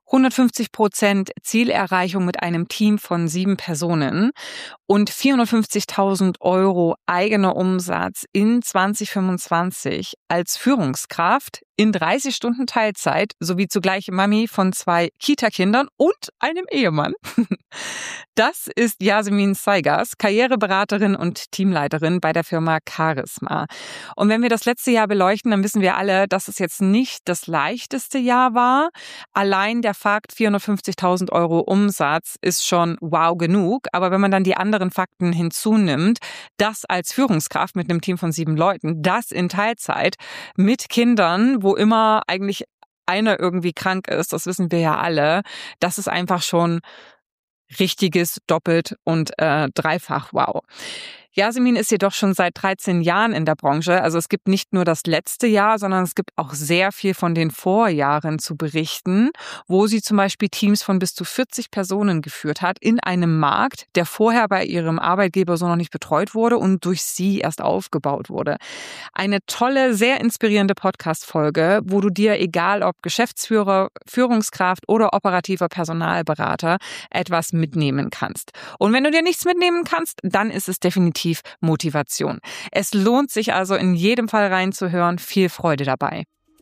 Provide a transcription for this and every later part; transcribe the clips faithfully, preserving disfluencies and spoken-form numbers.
hundertfünfzig Prozent Zielerreichung mit einem Team von sieben Personen und vierhundertfünfzigtausend Euro eigener Umsatz in zwanzig fünfundzwanzig als Führungskraft in dreißig Stunden Teilzeit sowie zugleich Mami von zwei Kita-Kindern und einem Ehemann. Das ist Yasemin Saygas, Karriereberaterin und Teamleiterin bei der Firma Charisma. Und wenn wir das letzte Jahr beleuchten, dann wissen wir alle, dass es jetzt nicht das leichteste Jahr war. Allein der Fakt vierhundertfünfzigtausend Euro Umsatz ist schon wow genug. Aber wenn man dann die anderen Fakten hinzunimmt, das als Führungskraft mit einem Team von sieben Leuten, das in Teilzeit mit Kindern, wo immer eigentlich einer irgendwie krank ist, das wissen wir ja alle, das ist einfach schon richtiges doppelt und äh, dreifach wow. Yasemin ist jedoch schon seit dreizehn Jahren in der Branche. Also es gibt nicht nur das letzte Jahr, sondern es gibt auch sehr viel von den Vorjahren zu berichten, wo sie zum Beispiel Teams von bis zu vierzig Personen geführt hat in einem Markt, der vorher bei ihrem Arbeitgeber so noch nicht betreut wurde und durch sie erst aufgebaut wurde. Eine tolle, sehr inspirierende Podcast-Folge, wo du dir, egal ob Geschäftsführer, Führungskraft oder operativer Personalberater, etwas mitnehmen kannst. Und wenn du dir nichts mitnehmen kannst, dann ist es definitiv Motivation. Es lohnt sich also in jedem Fall reinzuhören. Viel Freude dabei.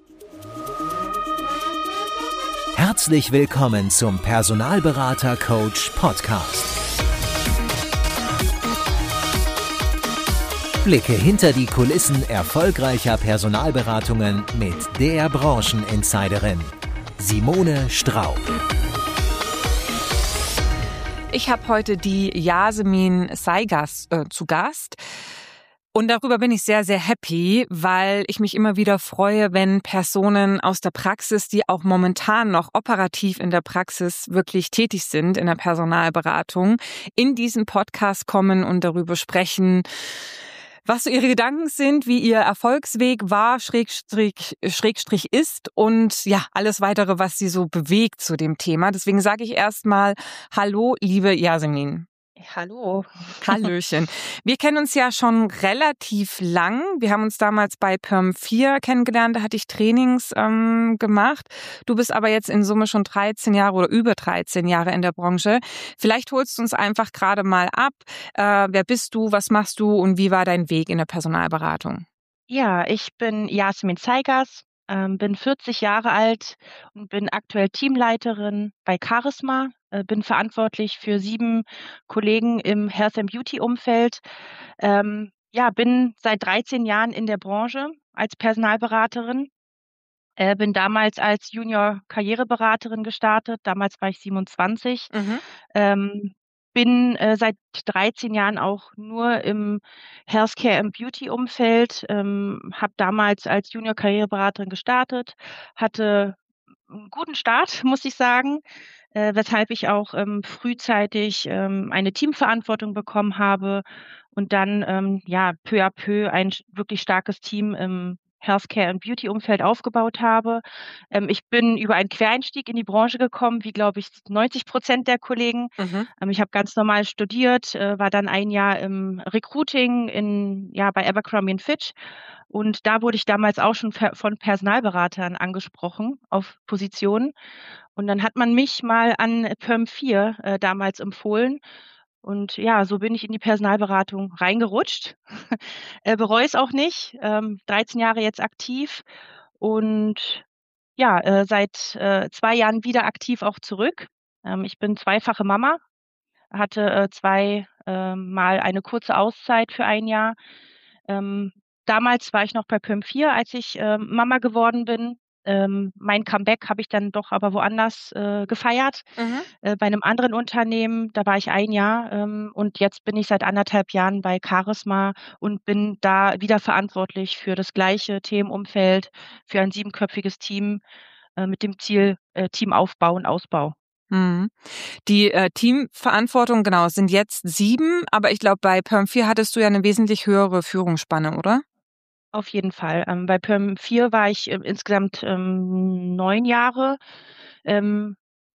Herzlich willkommen zum Personalberater Coach Podcast. Blicke hinter die Kulissen erfolgreicher Personalberatungen mit der Brancheninsiderin Simone Straub. Ich habe heute die Yasemin Saygas äh, zu Gast. Und darüber bin ich sehr, sehr happy, weil ich mich immer wieder freue, wenn Personen aus der Praxis, die auch momentan noch operativ in der Praxis wirklich tätig sind, in der Personalberatung, in diesen Podcast kommen und darüber sprechen, was so ihre Gedanken sind, wie ihr Erfolgsweg war, Schrägstrich, Schrägstrich ist und ja, alles weitere, was sie so bewegt zu dem Thema. Deswegen sage ich erstmal Hallo, liebe Yasemin. Hallo. Hallöchen. Wir kennen uns ja schon relativ lang. Wir haben uns damals bei Perm vier kennengelernt, da hatte ich Trainings ähm, gemacht. Du bist aber jetzt in Summe schon dreizehn Jahre oder über dreizehn Jahre in der Branche. Vielleicht holst du uns einfach gerade mal ab. Äh, wer bist du, was machst du und wie war dein Weg in der Personalberatung? Ja, ich bin Yasemin Saygas, ähm, bin vierzig Jahre alt und bin aktuell Teamleiterin bei Charisma. Bin verantwortlich für sieben Kollegen im Health and Beauty Umfeld. Ähm, ja, bin seit dreizehn Jahren in der Branche als Personalberaterin. Äh, bin damals als Junior Karriereberaterin gestartet. Damals war ich siebenundzwanzig. Mhm. Ähm, bin äh, seit dreizehn Jahren auch nur im Healthcare and Beauty Umfeld. Ähm, habe damals als Junior Karriereberaterin gestartet, hatte einen guten Start, muss ich sagen. Äh, weshalb ich auch ähm, frühzeitig ähm, eine Teamverantwortung bekommen habe und dann ähm, ja peu à peu ein sch- wirklich starkes Team im Healthcare- und Beauty-Umfeld aufgebaut habe. Ähm, ich bin über einen Quereinstieg in die Branche gekommen, wie glaube ich neunzig Prozent der Kollegen. Mhm. Ähm, ich habe ganz normal studiert, äh, war dann ein Jahr im Recruiting in, ja, bei Abercrombie und Fitch. Und da wurde ich damals auch schon per- von Personalberatern angesprochen auf Positionen. Und dann hat man mich mal an Perm vier äh, damals empfohlen. Und ja, so bin ich in die Personalberatung reingerutscht. äh, bereue es auch nicht. Ähm, dreizehn Jahre jetzt aktiv und ja, äh, seit äh, zwei Jahren wieder aktiv auch zurück. Ähm, ich bin zweifache Mama, hatte äh, zwei äh, Mal eine kurze Auszeit für ein Jahr. Ähm, damals war ich noch bei Perm vier, als ich äh, Mama geworden bin. Ähm, mein Comeback habe ich dann doch aber woanders äh, gefeiert, Mhm. äh, bei einem anderen Unternehmen. Da war ich ein Jahr ähm, und jetzt bin ich seit anderthalb Jahren bei Charisma und bin da wieder verantwortlich für das gleiche Themenumfeld, für ein siebenköpfiges Team äh, mit dem Ziel äh, Teamaufbau und Ausbau. Mhm. Die äh, Teamverantwortung, genau, es sind jetzt sieben, aber ich glaube, bei Perm vier hattest du ja eine wesentlich höhere Führungsspanne, oder? Auf jeden Fall. Ähm, bei Perm vier war ich äh, insgesamt ähm, neun Jahre. Ähm,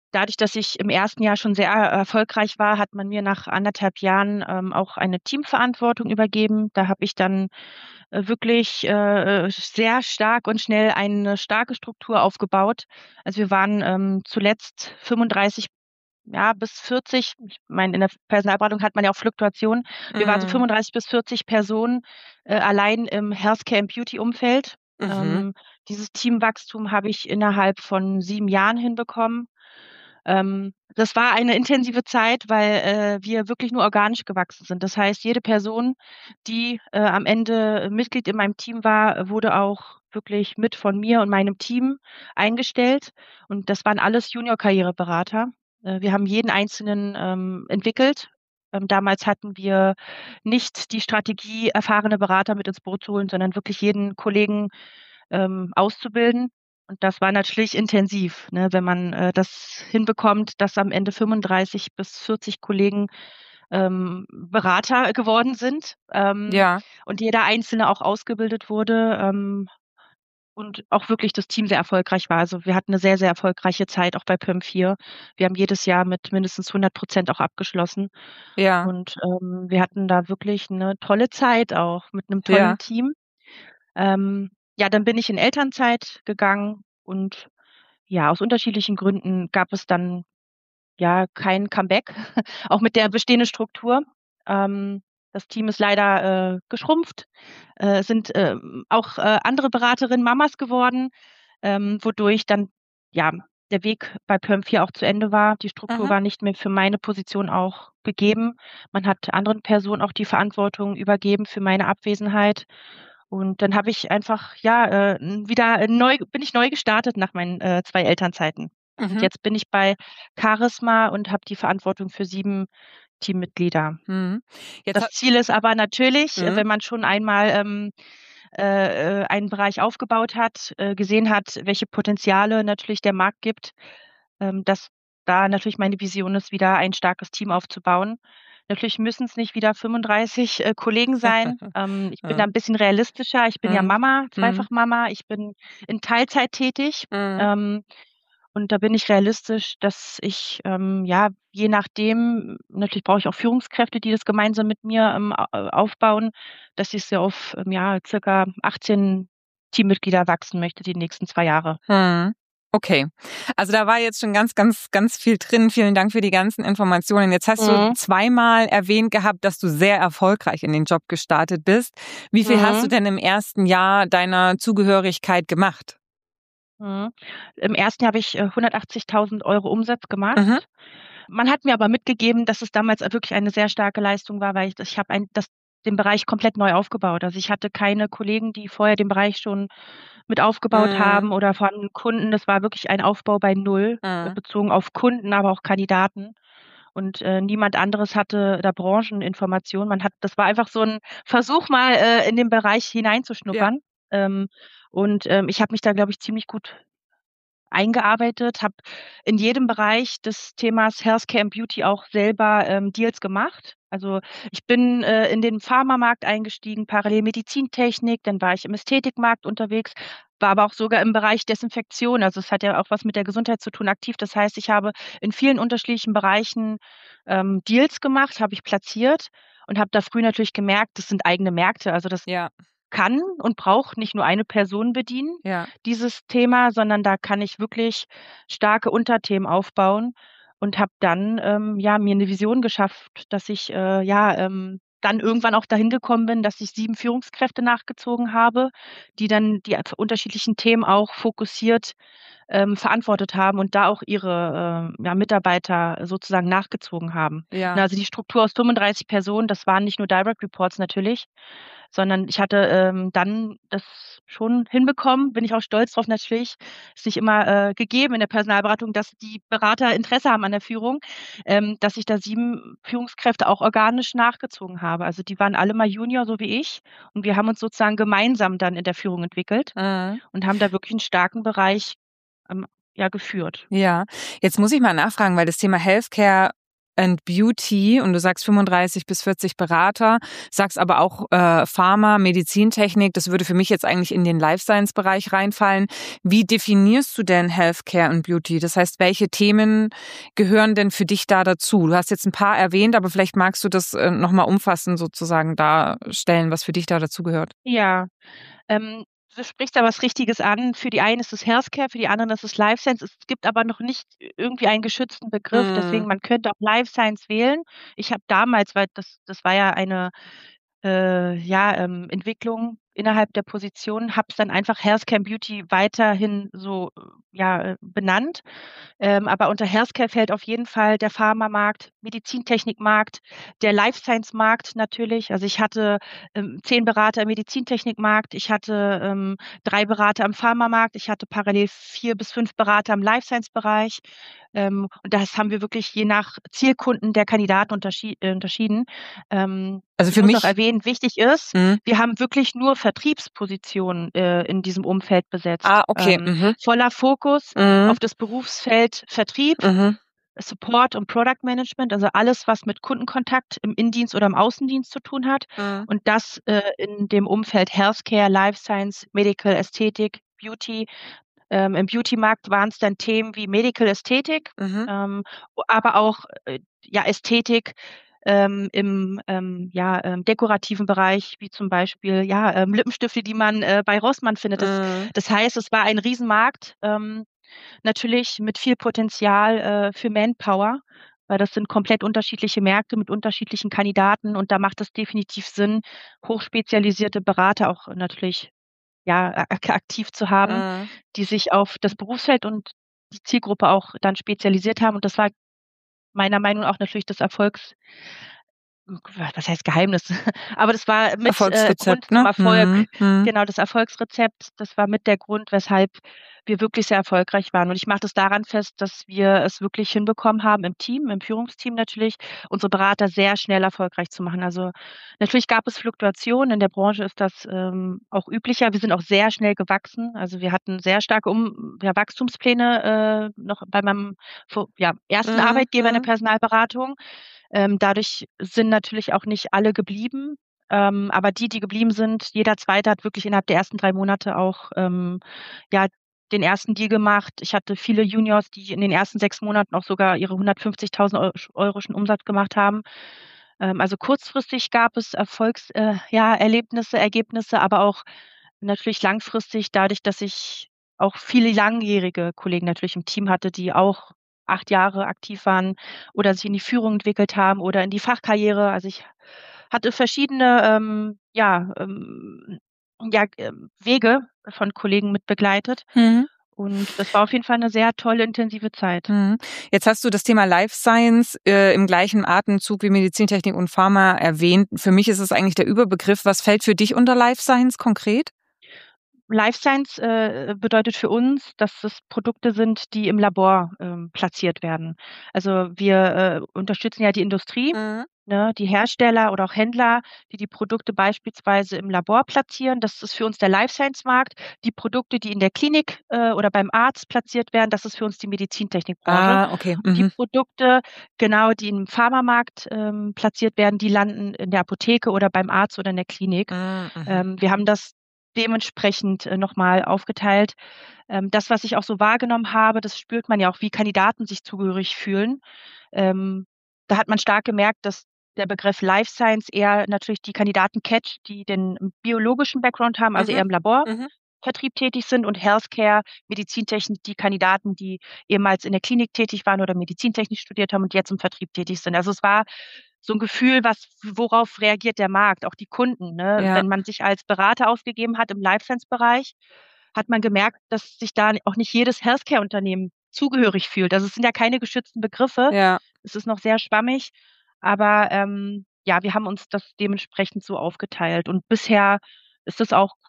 dadurch, dass ich im ersten Jahr schon sehr erfolgreich war, hat man mir nach anderthalb Jahren ähm, auch eine Teamverantwortung übergeben. Da habe ich dann äh, wirklich äh, sehr stark und schnell eine starke Struktur aufgebaut. Also wir waren ähm, zuletzt fünfunddreißig, ja, bis vierzig. Ich meine, in der Personalberatung hat man ja auch Fluktuationen. Wir waren so Mhm. fünfunddreißig bis vierzig Personen äh, allein im Healthcare- und Beauty-Umfeld. Mhm. Ähm, dieses Teamwachstum habe ich innerhalb von sieben Jahren hinbekommen. Ähm, das war eine intensive Zeit, weil äh, wir wirklich nur organisch gewachsen sind. Das heißt, jede Person, die äh, am Ende Mitglied in meinem Team war, wurde auch wirklich mit von mir und meinem Team eingestellt. Und das waren alles Junior-Karriereberater. Äh, wir haben jeden Einzelnen ähm, entwickelt. Ähm, damals hatten wir nicht die Strategie, erfahrene Berater mit ins Boot zu holen, sondern wirklich jeden Kollegen ähm, auszubilden. Und das war natürlich intensiv, ne, wenn man äh, das hinbekommt, dass am Ende fünfunddreißig bis vierzig Kollegen ähm, Berater geworden sind ähm, Ja. und jeder Einzelne auch ausgebildet wurde ähm, und auch wirklich das Team sehr erfolgreich war. Also wir hatten eine sehr, sehr erfolgreiche Zeit auch bei P E M vier. Wir haben jedes Jahr mit mindestens hundert Prozent auch abgeschlossen Ja. und ähm, wir hatten da wirklich eine tolle Zeit auch mit einem Ja. tollen Team. Ähm, ja, dann bin ich in Elternzeit gegangen und ja, aus unterschiedlichen Gründen gab es dann ja kein Comeback, auch mit der bestehenden Struktur. Ähm, das Team ist leider äh, geschrumpft, äh, sind ähm, auch äh, andere Beraterinnen Mamas geworden, ähm, wodurch dann ja der Weg bei P E M vier auch zu Ende war. Die Struktur Mhm. war nicht mehr für meine Position auch gegeben. Man hat anderen Personen auch die Verantwortung übergeben für meine Abwesenheit. Und dann habe ich einfach, ja, äh, wieder neu, bin ich neu gestartet nach meinen äh, zwei Elternzeiten. Und Mhm. jetzt bin ich bei Charisma und habe die Verantwortung für sieben Teammitglieder. Mhm. Jetzt Das ha Ziel ist aber natürlich, äh, mhm. wenn man schon einmal ähm, äh, äh, einen Bereich aufgebaut hat, äh, gesehen hat, welche Potenziale natürlich der Markt gibt, ähm, dass da natürlich meine Vision ist, wieder ein starkes Team aufzubauen. Natürlich müssen es nicht wieder fünfunddreißig äh, Kollegen sein. Ähm, ich bin da Mhm. ein bisschen realistischer. Ich bin ja Mhm. Mama, Mhm. zweifach Mama. Ich bin in Teilzeit tätig. Mhm. Ähm, und da bin ich realistisch, dass ich, ähm, ja, je nachdem, natürlich brauche ich auch Führungskräfte, die das gemeinsam mit mir ähm, au- äh, aufbauen, dass ich so auf ähm, ja, circa achtzehn Teammitglieder wachsen möchte die nächsten zwei Jahre. Mhm. Okay. Also da war jetzt schon ganz, ganz, ganz viel drin. Vielen Dank für die ganzen Informationen. Jetzt hast du Mhm. zweimal erwähnt gehabt, dass du sehr erfolgreich in den Job gestartet bist. Wie viel hast du Mhm. denn im ersten Jahr deiner Zugehörigkeit gemacht? Mhm. Im ersten Jahr habe ich äh, hundertachtzigtausend Euro Umsatz Mhm. gemacht. Man hat mir aber mitgegeben, dass es damals wirklich eine sehr starke Leistung war, weil ich, ich habe ein, das, den Bereich komplett neu aufgebaut. Also ich hatte keine Kollegen, die vorher den Bereich schon mit aufgebaut Mhm. haben oder von Kunden. Das war wirklich ein Aufbau bei Null, äh, Mhm. bezogen auf Kunden, aber auch Kandidaten. Und äh, niemand anderes hatte da Brancheninformationen. Man hat, das war einfach so ein Versuch, mal äh, in den Bereich Ja. hineinzuschnuppern. Ähm, und ähm, ich habe mich da, glaube ich, ziemlich gut eingearbeitet, habe in jedem Bereich des Themas Healthcare and Beauty auch selber ähm, Deals gemacht. Also ich bin äh, in den Pharmamarkt eingestiegen, parallel Medizintechnik, dann war ich im Ästhetikmarkt unterwegs, war aber auch sogar im Bereich Desinfektion. Also es hat ja auch was mit der Gesundheit zu tun, aktiv. Das heißt, ich habe in vielen unterschiedlichen Bereichen ähm, Deals gemacht, habe ich platziert und habe da früh natürlich gemerkt, das sind eigene Märkte. Also das Ja. kann und braucht nicht nur eine Person bedienen, Ja. dieses Thema, sondern da kann ich wirklich starke Unterthemen aufbauen und habe dann ähm, ja mir eine Vision geschafft, dass ich äh, ja ähm, dann irgendwann auch dahin gekommen bin, dass ich sieben Führungskräfte nachgezogen habe, die dann die unterschiedlichen Themen auch fokussiert ähm, verantwortet haben und da auch ihre äh, ja, Mitarbeiter sozusagen nachgezogen haben. Na, Ja. also die Struktur aus fünfunddreißig Personen, das waren nicht nur Direct Reports natürlich, sondern ich hatte ähm, dann das schon hinbekommen, bin ich auch stolz drauf natürlich. Ist nicht immer äh, gegeben in der Personalberatung, dass die Berater Interesse haben an der Führung, ähm, dass ich da sieben Führungskräfte auch organisch nachgezogen habe. Also die waren alle mal Junior, so wie ich. Und wir haben uns sozusagen gemeinsam dann in der Führung entwickelt Mhm. und haben da wirklich einen starken Bereich ähm, ja, geführt. Ja. Jetzt muss ich mal nachfragen, weil das Thema Healthcare and Beauty und du sagst fünfunddreißig bis vierzig Berater, sagst aber auch äh, Pharma, Medizintechnik, das würde für mich jetzt eigentlich in den Life Science Bereich reinfallen. Wie definierst du denn Healthcare and Beauty? Das heißt, welche Themen gehören denn für dich da dazu? Du hast jetzt ein paar erwähnt, aber vielleicht magst du das äh, nochmal umfassend sozusagen darstellen, was für dich da dazu gehört. Ja, ähm, du sprichst da was Richtiges an. Für die einen ist es Healthcare, für die anderen ist es Life Science. Es gibt aber noch nicht irgendwie einen geschützten Begriff. Mhm. Deswegen, man könnte auch Life Science wählen. Ich habe damals, weil das, das war ja eine äh, ja, ähm, Entwicklung innerhalb der Position, habe es dann einfach Healthcare and Beauty weiterhin so ja, äh, benannt. Ähm, aber unter Healthcare fällt auf jeden Fall der Pharmamarkt, Medizintechnikmarkt, der Life Science Markt natürlich. Also ich hatte ähm, zehn Berater im Medizintechnikmarkt, ich hatte ähm, drei Berater im Pharmamarkt, ich hatte parallel vier bis fünf Berater im Life Science Bereich. Ähm, und das haben wir wirklich je nach Zielkunden der Kandidaten unterschied, äh, unterschieden. Ähm, Also für ich muss mich auch erwähnen, wichtig ist, Mhm. wir haben wirklich nur Vertriebspositionen äh, in diesem Umfeld besetzt. Ah, okay. Ähm, Mhm. voller Fokus Mhm. auf das Berufsfeld Vertrieb, Mhm. Support und Product Management, also alles, was mit Kundenkontakt im Innendienst oder im Außendienst zu tun hat. Mhm. Und das äh, in dem Umfeld Healthcare, Life Science, Medical, Ästhetik, Beauty. Ähm, Im Beauty-Markt waren es dann Themen wie Medical Ästhetik, Mhm. ähm, aber auch äh, ja, Ästhetik ähm, im ähm, ja, ähm, dekorativen Bereich, wie zum Beispiel ja, ähm, Lippenstifte, die man äh, bei Rossmann findet. Das, Mhm. das heißt, es war ein Riesenmarkt, ähm, natürlich mit viel Potenzial äh, für Manpower, weil das sind komplett unterschiedliche Märkte mit unterschiedlichen Kandidaten und da macht es definitiv Sinn, hochspezialisierte Berater auch natürlich ja, ak aktiv zu haben, Mhm. die sich auf das Berufsfeld und die Zielgruppe auch dann spezialisiert haben. Und das war meiner Meinung nach auch natürlich das Erfolgs was heißt Geheimnis? Aber das war mit äh, Grund Erfolgsrezept, zum ne? Erfolg. Mhm. Mhm. Genau, das Erfolgsrezept, das war mit der Grund, weshalb wir wirklich sehr erfolgreich waren. Und ich mache das daran fest, dass wir es wirklich hinbekommen haben, im Team, im Führungsteam natürlich, unsere Berater sehr schnell erfolgreich zu machen. Also natürlich gab es Fluktuationen. In der Branche ist das ähm, auch üblicher. Wir sind auch sehr schnell gewachsen. Also wir hatten sehr starke um ja, Wachstumspläne äh, noch bei meinem vor- ja, ersten Mhm. Arbeitgeber in der Mhm. Personalberatung. Ähm, dadurch sind natürlich auch nicht alle geblieben. Ähm, aber die, die geblieben sind, jeder Zweite hat wirklich innerhalb der ersten drei Monate auch ähm, ja, den ersten Deal gemacht. Ich hatte viele Juniors, die in den ersten sechs Monaten auch sogar ihre hundertfünfzigtausend Euro, Euro schon Umsatz gemacht haben. Ähm, also kurzfristig gab es Erfolgs, äh, ja, Erlebnisse, Ergebnisse, aber auch natürlich langfristig dadurch, dass ich auch viele langjährige Kollegen natürlich im Team hatte, die auch acht Jahre aktiv waren oder sich in die Führung entwickelt haben oder in die Fachkarriere. Also ich hatte verschiedene ähm, ja, ähm, ja, ähm, Wege von Kollegen mit begleitet. Mhm. Und das war auf jeden Fall eine sehr tolle, intensive Zeit. Mhm. Jetzt hast du das Thema Life Science äh, im gleichen Atemzug wie Medizintechnik und Pharma erwähnt. Für mich ist es eigentlich der Überbegriff. Was fällt für dich unter Life Science konkret? Life Science äh, bedeutet für uns, dass es Produkte sind, die im Labor ähm, platziert werden. Also wir äh, unterstützen ja die Industrie, Mhm. ne, die Hersteller oder auch Händler, die die Produkte beispielsweise im Labor platzieren. Das ist für uns der Life Science Markt. Die Produkte, die in der Klinik äh, oder beim Arzt platziert werden, das ist für uns die Medizintechnikbranche. Ah, okay. Und die Mhm. Produkte, genau, die im Pharmamarkt ähm, platziert werden, die landen in der Apotheke oder beim Arzt oder in der Klinik. Mhm. Ähm, wir haben das dementsprechend äh, nochmal aufgeteilt. Ähm, das, was ich auch so wahrgenommen habe, das spürt man ja auch, wie Kandidaten sich zugehörig fühlen. Ähm, da hat man stark gemerkt, dass der Begriff Life Science eher natürlich die Kandidaten catcht, die den biologischen Background haben, also eher Mhm. im Labor Mhm. Vertrieb tätig sind und Healthcare, Medizintechnik, die Kandidaten, die ehemals in der Klinik tätig waren oder Medizintechnik studiert haben und jetzt im Vertrieb tätig sind. Also es war so ein Gefühl, was worauf reagiert der Markt, auch die Kunden, ne? Ja. Wenn man sich als Berater ausgegeben hat im Life Science Bereich, hat man gemerkt, dass sich da auch nicht jedes Healthcare-Unternehmen zugehörig fühlt. Also es sind ja keine geschützten Begriffe. Ja. Es ist noch sehr schwammig, aber ähm, ja, wir haben uns das dementsprechend so aufgeteilt und bisher ist es auch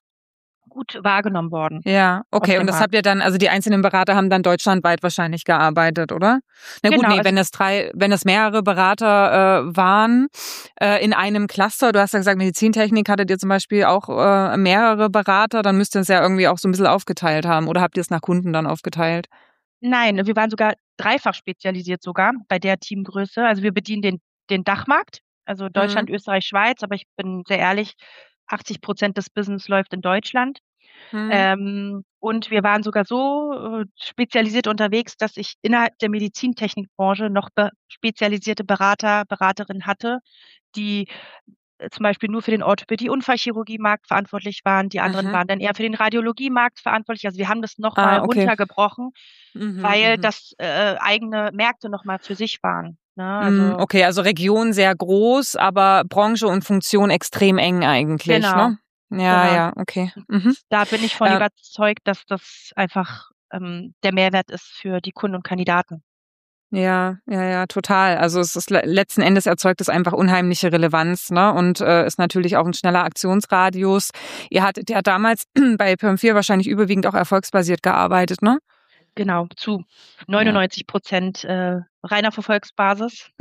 gut wahrgenommen worden Ja, auf okay. Und dem das habt Markt. ihr dann, also die einzelnen Berater haben dann deutschlandweit wahrscheinlich gearbeitet, oder? Na gut, Genau, nee, also wenn es drei, wenn es mehrere Berater äh, waren äh, in einem Cluster, du hast ja gesagt, Medizintechnik hattet ihr zum Beispiel auch äh, mehrere Berater, dann müsst ihr es ja irgendwie auch so ein bisschen aufgeteilt haben. Oder habt ihr es nach Kunden dann aufgeteilt? nein, wir waren sogar dreifach spezialisiert sogar bei der Teamgröße. Also wir bedienen den, den Dachmarkt, also Deutschland, Mhm. Österreich, Schweiz, aber ich bin sehr ehrlich, achtzig Prozent des Business läuft in Deutschland. Mhm. Ähm, und wir waren sogar so äh, spezialisiert unterwegs, dass ich innerhalb der Medizintechnikbranche noch be spezialisierte Berater, Beraterinnen hatte, die äh, zum Beispiel nur für den Orthopädie-Unfallchirurgie-Markt verantwortlich waren. Die anderen Mhm. waren dann eher für den Radiologie-Markt verantwortlich. Also wir haben das nochmal Ah, okay. runtergebrochen, Mhm, weil mhm. das äh, eigene Märkte nochmal für sich waren. Ne? Mm, Also okay, also Region sehr groß, aber Branche und Funktion extrem eng eigentlich, genau, ne? Ja, genau. ja, okay. Mhm. Da bin ich von Äh, überzeugt, dass das einfach ähm, der Mehrwert ist für die Kunden und Kandidaten. ja, ja, ja, total. Also es ist le letzten Endes erzeugt es einfach unheimliche Relevanz, ne? Und äh, ist natürlich auch ein schneller Aktionsradius. Ihr hattet ja damals bei Perm vier wahrscheinlich überwiegend auch erfolgsbasiert gearbeitet, ne? Genau, zu Ja. neunundneunzig Prozent äh, reiner Verfolgsbasis.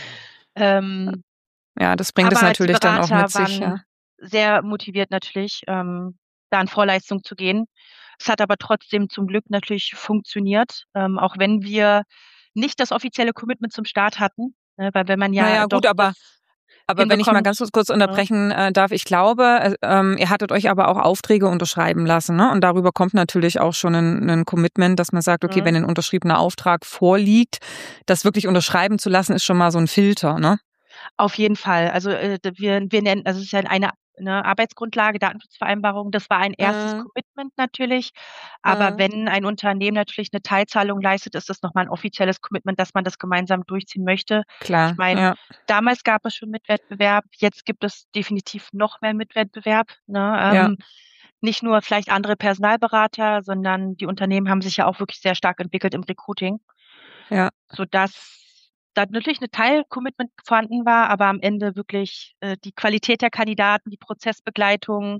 ähm, Ja, das bringt es aber die natürlich dann auch mit Berater sich, waren ja. sehr motiviert natürlich, ähm, da in Vorleistung zu gehen. Es hat aber trotzdem zum Glück natürlich funktioniert, ähm, auch wenn wir nicht das offizielle Commitment zum Start hatten, ne, weil wenn man Na ja ja, gut, doch aber das Aber wenn ich mal ganz hinbekommt, kurz kurz ne? unterbrechen äh, darf, ich glaube, äh, ähm, ihr hattet euch aber auch Aufträge unterschreiben lassen, ne? Und darüber kommt natürlich auch schon ein, ein Commitment, dass man sagt, okay, wenn Ne? ein unterschriebener Auftrag vorliegt, das wirklich unterschreiben zu lassen, ist schon mal so ein Filter, ne? Auf jeden Fall. Also äh, d- wir, wir nennen, also es ist ja eine, eine Arbeitsgrundlage, Datenschutzvereinbarung. Das war ein erstes Mhm. Commitment natürlich. Aber Mhm. wenn ein Unternehmen natürlich eine Teilzahlung leistet, ist das nochmal ein offizielles Commitment, dass man das gemeinsam durchziehen möchte. Ich Klar, meine, ja, damals gab es schon Mitwettbewerb, jetzt gibt es definitiv noch mehr Mitwettbewerb. Ne? ja, Ähm, nicht nur vielleicht andere Personalberater, sondern die Unternehmen haben sich ja auch wirklich sehr stark entwickelt im Recruiting, ja. sodass da natürlich eine Teil-Commitment vorhanden war, aber am Ende wirklich äh, die Qualität der Kandidaten, die Prozessbegleitung,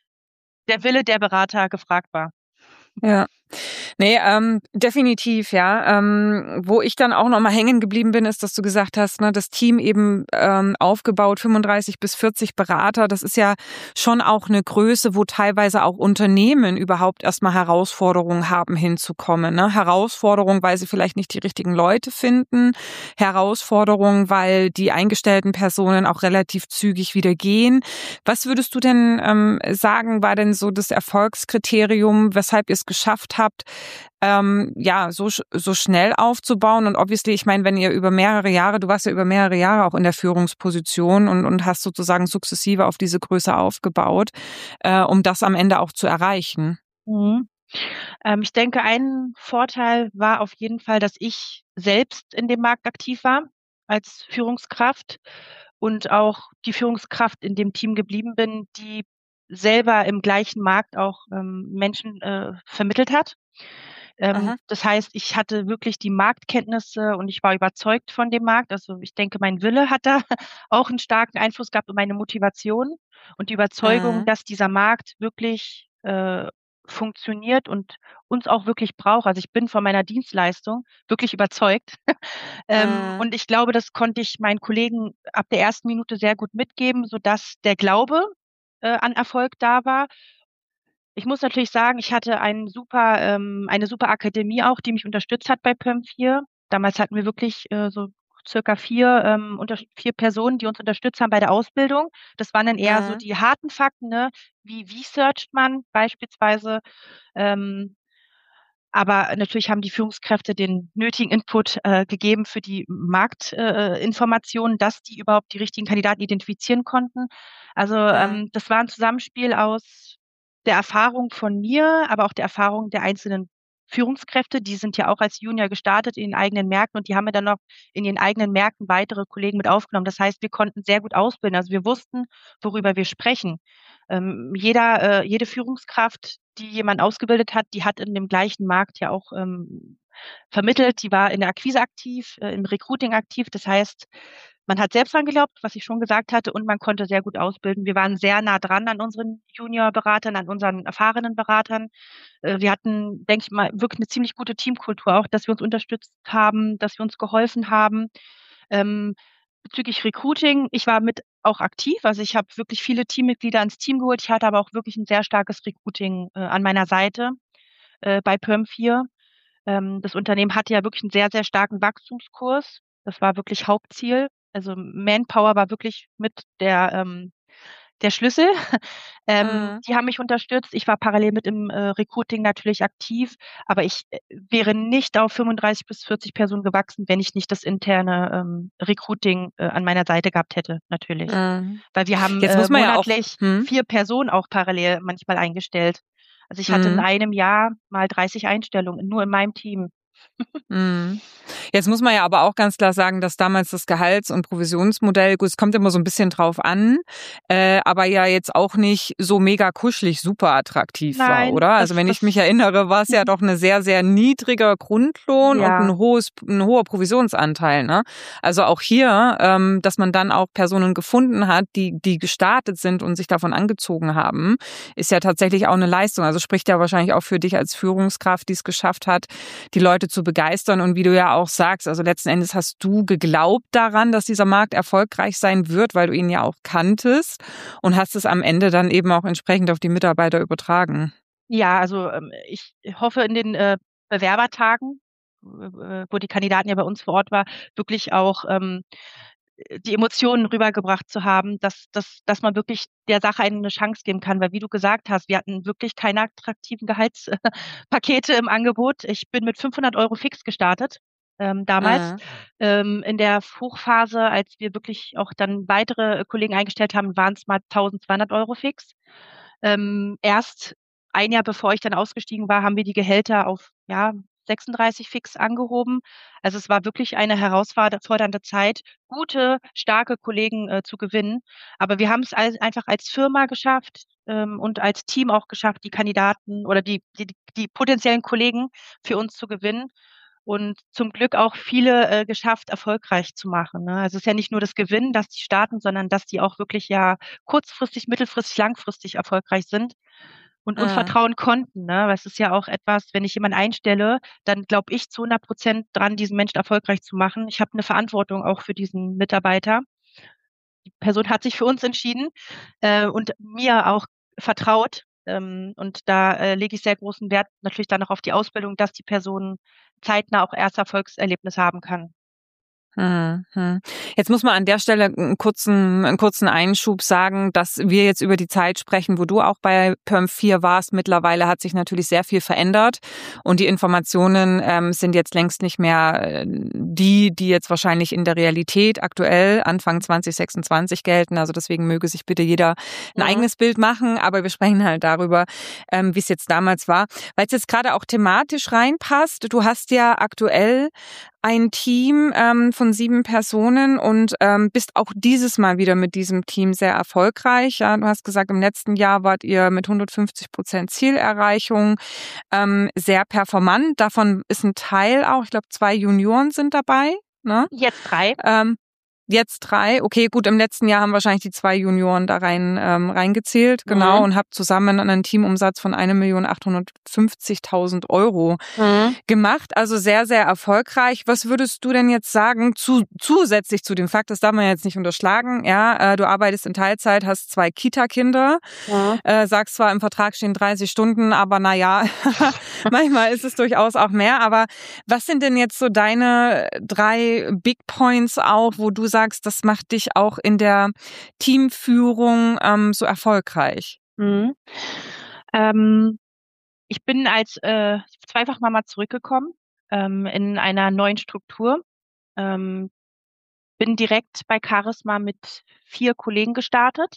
der Wille der Berater gefragt war. Ja. Ne, ähm, definitiv, ja. Ähm, wo ich dann auch noch mal hängen geblieben bin, ist, dass du gesagt hast, ne, das Team eben ähm, aufgebaut, fünfunddreißig bis vierzig Berater. Das ist ja schon auch eine Größe, wo teilweise auch Unternehmen überhaupt erst mal Herausforderungen haben, hinzukommen, ne? Herausforderungen, weil sie vielleicht nicht die richtigen Leute finden. Herausforderungen, weil die eingestellten Personen auch relativ zügig wieder gehen. Was würdest du denn ähm, sagen, war denn so das Erfolgskriterium, weshalb ihr es geschafft habt, ähm, ja, so, sch- so schnell aufzubauen? Und obviously, ich meine, wenn ihr über mehrere Jahre, du warst ja über mehrere Jahre auch in der Führungsposition und, und hast sozusagen sukzessive auf diese Größe aufgebaut, äh, um das am Ende auch zu erreichen. Mhm. Ähm, ich denke, ein Vorteil war auf jeden Fall, dass ich selbst in dem Markt aktiv war als Führungskraft und auch die Führungskraft in dem Team geblieben bin, die selber im gleichen Markt auch ähm, Menschen äh, vermittelt hat. Ähm, Aha. das heißt, ich hatte wirklich die Marktkenntnisse und ich war überzeugt von dem Markt. Also ich denke, mein Wille hat da auch einen starken Einfluss gehabt und meine Motivation und die Überzeugung, Mhm. dass dieser Markt wirklich äh, funktioniert und uns auch wirklich braucht. Also ich bin von meiner Dienstleistung wirklich überzeugt. Ähm, Mhm. und ich glaube, das konnte ich meinen Kollegen ab der ersten Minute sehr gut mitgeben, sodass der Glaube äh, an Erfolg da war. Ich muss natürlich sagen, ich hatte einen super, ähm, eine super Akademie auch, die mich unterstützt hat bei Perm vier. Damals hatten wir wirklich äh, so circa vier, ähm, unter, vier Personen, die uns unterstützt haben bei der Ausbildung. Das waren dann eher so Mhm. die harten Fakten, ne? Wie, wie searcht man beispielsweise? Ähm, aber natürlich haben die Führungskräfte den nötigen Input äh, gegeben für die Marktinformationen, äh, Informationen, dass die überhaupt die richtigen Kandidaten identifizieren konnten. Also Mhm. ähm, das war ein Zusammenspiel aus der Erfahrung von mir, aber auch der Erfahrung der einzelnen Führungskräfte. Die sind ja auch als Junior gestartet in den eigenen Märkten und die haben ja dann noch in den eigenen Märkten weitere Kollegen mit aufgenommen. Das heißt, wir konnten sehr gut ausbilden. Also wir wussten, worüber wir sprechen. Ähm, jeder, äh, jede Führungskraft, die jemand ausgebildet hat, die hat in dem gleichen Markt ja auch ähm, vermittelt. Die war in der Akquise aktiv, äh, im Recruiting aktiv. Das heißt, man hat selbst dran geglaubt, was ich schon gesagt hatte, und man konnte sehr gut ausbilden. Wir waren sehr nah dran an unseren Junior-Beratern, an unseren erfahrenen Beratern. Äh, wir hatten, denke ich mal, wirklich eine ziemlich gute Teamkultur auch, dass wir uns unterstützt haben, dass wir uns geholfen haben. Ähm, bezüglich Recruiting, ich war mit auch aktiv. Also ich habe wirklich viele Teammitglieder ins Team geholt. Ich hatte aber auch wirklich ein sehr starkes Recruiting äh, an meiner Seite äh, bei Perm vier. Ähm, das Unternehmen hatte ja wirklich einen sehr, sehr starken Wachstumskurs. Das war wirklich Hauptziel. Also Manpower war wirklich mit der, ähm, der Schlüssel. Ähm, Mhm. die haben mich unterstützt. Ich war parallel mit im äh, Recruiting natürlich aktiv, aber ich äh, wäre nicht auf fünfunddreißig bis vierzig Personen gewachsen, wenn ich nicht das interne ähm, Recruiting äh, an meiner Seite gehabt hätte, natürlich. Mhm. Weil wir haben Jetzt äh, muss man ja auch, monatlich hm, vier Personen auch parallel manchmal eingestellt. Also ich hatte in hm, einem Jahr mal dreißig Einstellungen, nur in meinem Team. hm. Jetzt muss man ja aber auch ganz klar sagen, dass damals das Gehalts- und Provisionsmodell, gut, es kommt immer so ein bisschen drauf an, äh, aber ja jetzt auch nicht so mega kuschelig super attraktiv war, Nein, oder? Also das, wenn ich mich das, erinnere, war es ja doch eine sehr, sehr niedriger Grundlohn und ja, ein hohes, ein hoher Provisionsanteil, ne? Also auch hier, ähm, dass man dann auch Personen gefunden hat, die, die gestartet sind und sich davon angezogen haben, ist ja tatsächlich auch eine Leistung. Also spricht ja wahrscheinlich auch für dich als Führungskraft, die es geschafft hat, die Leute zu begeistern. Und wie du ja auch sagst, also letzten Endes hast du geglaubt daran, dass dieser Markt erfolgreich sein wird, weil du ihn ja auch kanntest und hast es am Ende dann eben auch entsprechend auf die Mitarbeiter übertragen. ja, also ähm, ich hoffe in den äh, Bewerbertagen, äh, wo die Kandidaten ja bei uns vor Ort war, wirklich auch ähm, die Emotionen rübergebracht zu haben, dass, dass, dass man wirklich der Sache eine Chance geben kann. Weil wie du gesagt hast, wir hatten wirklich keine attraktiven Gehaltspakete im Angebot. Ich bin mit fünfhundert Euro fix gestartet. Ähm, damals. Mhm. Ähm, in der Hochphase, als wir wirklich auch dann weitere Kollegen eingestellt haben, waren es mal tausendzweihundert Euro fix. Ähm, erst ein Jahr bevor ich dann ausgestiegen war, haben wir die Gehälter auf ja, sechsunddreißig fix angehoben. Also es war wirklich eine herausfordernde Zeit, gute, starke Kollegen äh, zu gewinnen. Aber wir haben es als, einfach als Firma geschafft ähm, und als Team auch geschafft, die Kandidaten oder die, die, die potenziellen Kollegen für uns zu gewinnen. Und zum Glück auch viele äh, geschafft, erfolgreich zu machen. Ne? Also es ist ja nicht nur das Gewinnen, dass die starten, sondern dass die auch wirklich ja kurzfristig, mittelfristig, langfristig erfolgreich sind und uns Mhm. vertrauen konnten. Ne? Weil es ist ja auch etwas, wenn ich jemanden einstelle, dann glaube ich zu hundert Prozent dran, diesen Menschen erfolgreich zu machen. Ich habe eine Verantwortung auch für diesen Mitarbeiter. Die Person hat sich für uns entschieden äh, und mir auch vertraut. Ähm, und da äh, lege ich sehr großen Wert natürlich dann auch auf die Ausbildung, dass die Person zeitnah auch erst Erfolgserlebnis haben kann. Mhm, mhm. Jetzt muss man an der Stelle einen kurzen, einen kurzen Einschub sagen, dass wir jetzt über die Zeit sprechen, wo du auch bei Perm vier warst. Mittlerweile hat sich natürlich sehr viel verändert und die Informationen ähm, sind jetzt längst nicht mehr äh, die, die jetzt wahrscheinlich in der Realität aktuell Anfang zwanzig sechsundzwanzig gelten. Also deswegen möge sich bitte jeder ein Mhm. eigenes Bild machen, aber wir sprechen halt darüber, ähm, wie es jetzt damals war, weil es jetzt gerade auch thematisch reinpasst. Du hast ja aktuell ein Team ähm, von sieben Personen und ähm, bist auch dieses Mal wieder mit diesem Team sehr erfolgreich. Ja, du hast gesagt, im letzten Jahr wart ihr mit hundertfünfzig Prozent Zielerreichung ähm, sehr performant. Davon ist ein Teil auch, ich glaube, zwei Junioren sind dabei. Ne? Jetzt drei. Ähm, Jetzt drei. Okay, gut, im letzten Jahr haben wahrscheinlich die zwei Junioren da rein ähm, reingezählt, genau, Mhm. und habt zusammen einen Teamumsatz von eine Million achthundertfünfzigtausend Euro Mhm. gemacht. Also sehr, sehr erfolgreich. Was würdest du denn jetzt sagen, zu, zusätzlich zu dem Fakt, das darf man jetzt nicht unterschlagen, ja, äh, du arbeitest in Teilzeit, hast zwei Kita-Kinder, Mhm. äh, sagst zwar im Vertrag stehen dreißig Stunden, aber naja, manchmal ist es durchaus auch mehr. Aber was sind denn jetzt so deine drei Big Points auch, wo du sagst, das macht dich auch in der Teamführung ähm, so erfolgreich? Mhm. Ähm, ich bin als äh, Zweifachmama zurückgekommen ähm, in einer neuen Struktur. Ähm, bin direkt bei Charisma mit vier Kollegen gestartet.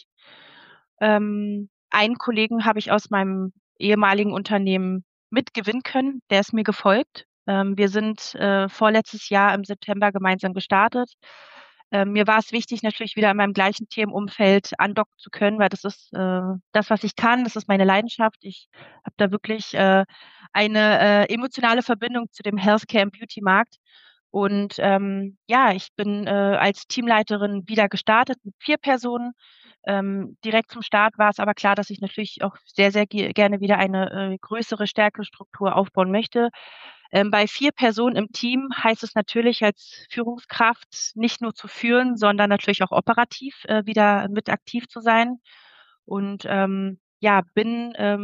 Ähm, einen Kollegen habe ich aus meinem ehemaligen Unternehmen mitgewinnen können. Der ist mir gefolgt. Ähm, wir sind äh, vorletztes Jahr im September gemeinsam gestartet. Ähm, mir war es wichtig, natürlich wieder in meinem gleichen Themenumfeld andocken zu können, weil das ist äh, das, was ich kann. Das ist meine Leidenschaft. Ich habe da wirklich äh, eine äh, emotionale Verbindung zu dem Healthcare- und Beauty-Markt. Und ähm, ja, ich bin äh, als Teamleiterin wieder gestartet mit vier Personen. Ähm, direkt zum Start war es aber klar, dass ich natürlich auch sehr, sehr ge gerne wieder eine äh, größere, stärkere Struktur aufbauen möchte. Ähm, bei vier Personen im Team heißt es natürlich als Führungskraft nicht nur zu führen, sondern natürlich auch operativ äh, wieder mit aktiv zu sein. Und ähm, ja, bin ähm,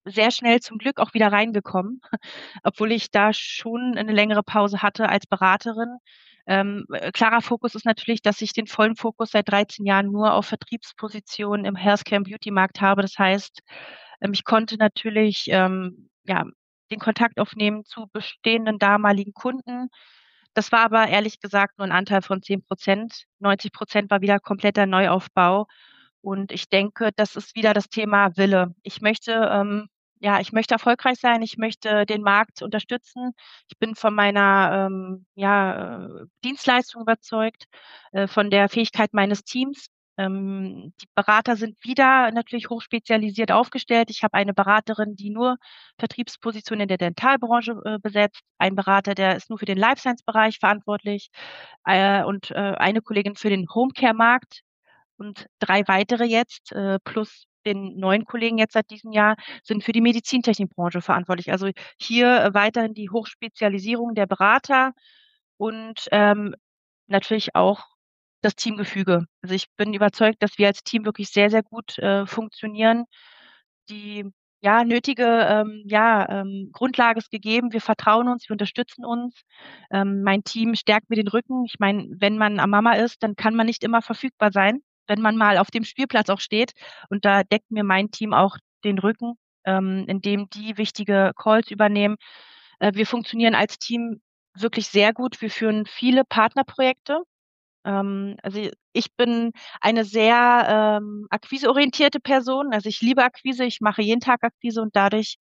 sehr schnell zum Glück auch wieder reingekommen, obwohl ich da schon eine längere Pause hatte als Beraterin. Ähm, äh, klarer Fokus ist natürlich, dass ich den vollen Fokus seit dreizehn Jahren nur auf Vertriebspositionen im Healthcare- und Beauty-Markt habe. Das heißt, ähm, ich konnte natürlich ähm, ja, den Kontakt aufnehmen zu bestehenden damaligen Kunden. Das war aber ehrlich gesagt nur ein Anteil von zehn Prozent. neunzig Prozent war wieder kompletter Neuaufbau. Und ich denke, das ist wieder das Thema Wille. Ich möchte, ähm, ja, ich möchte erfolgreich sein. Ich möchte den Markt unterstützen. Ich bin von meiner, ähm, ja, äh, Dienstleistung überzeugt, äh, von der Fähigkeit meines Teams. Ähm, die Berater sind wieder natürlich hochspezialisiert aufgestellt. Ich habe eine Beraterin, die nur Vertriebspositionen in der Dentalbranche äh, besetzt, ein Berater, der ist nur für den Life Science Bereich verantwortlich, äh, und äh, eine Kollegin für den Homecare Markt und drei weitere jetzt, äh, plus den neuen Kollegen jetzt seit diesem Jahr, sind für die Medizintechnikbranche verantwortlich. Also hier äh, weiterhin die Hochspezialisierung der Berater und ähm, natürlich auch das Teamgefüge. Also ich bin überzeugt, dass wir als Team wirklich sehr, sehr gut äh, funktionieren. Die ja, nötige ähm, ja, ähm, Grundlage ist gegeben. Wir vertrauen uns, wir unterstützen uns. Ähm, mein Team stärkt mir den Rücken. Ich meine, wenn man am Mama ist, dann kann man nicht immer verfügbar sein, wenn man mal auf dem Spielplatz auch steht. Und da deckt mir mein Team auch den Rücken, ähm, indem die wichtige Calls übernehmen. Äh, wir funktionieren als Team wirklich sehr gut. Wir führen viele Partnerprojekte. Ähm, also ich bin eine sehr ähm, akquiseorientierte Person. Also ich liebe Akquise, ich mache jeden Tag Akquise und dadurch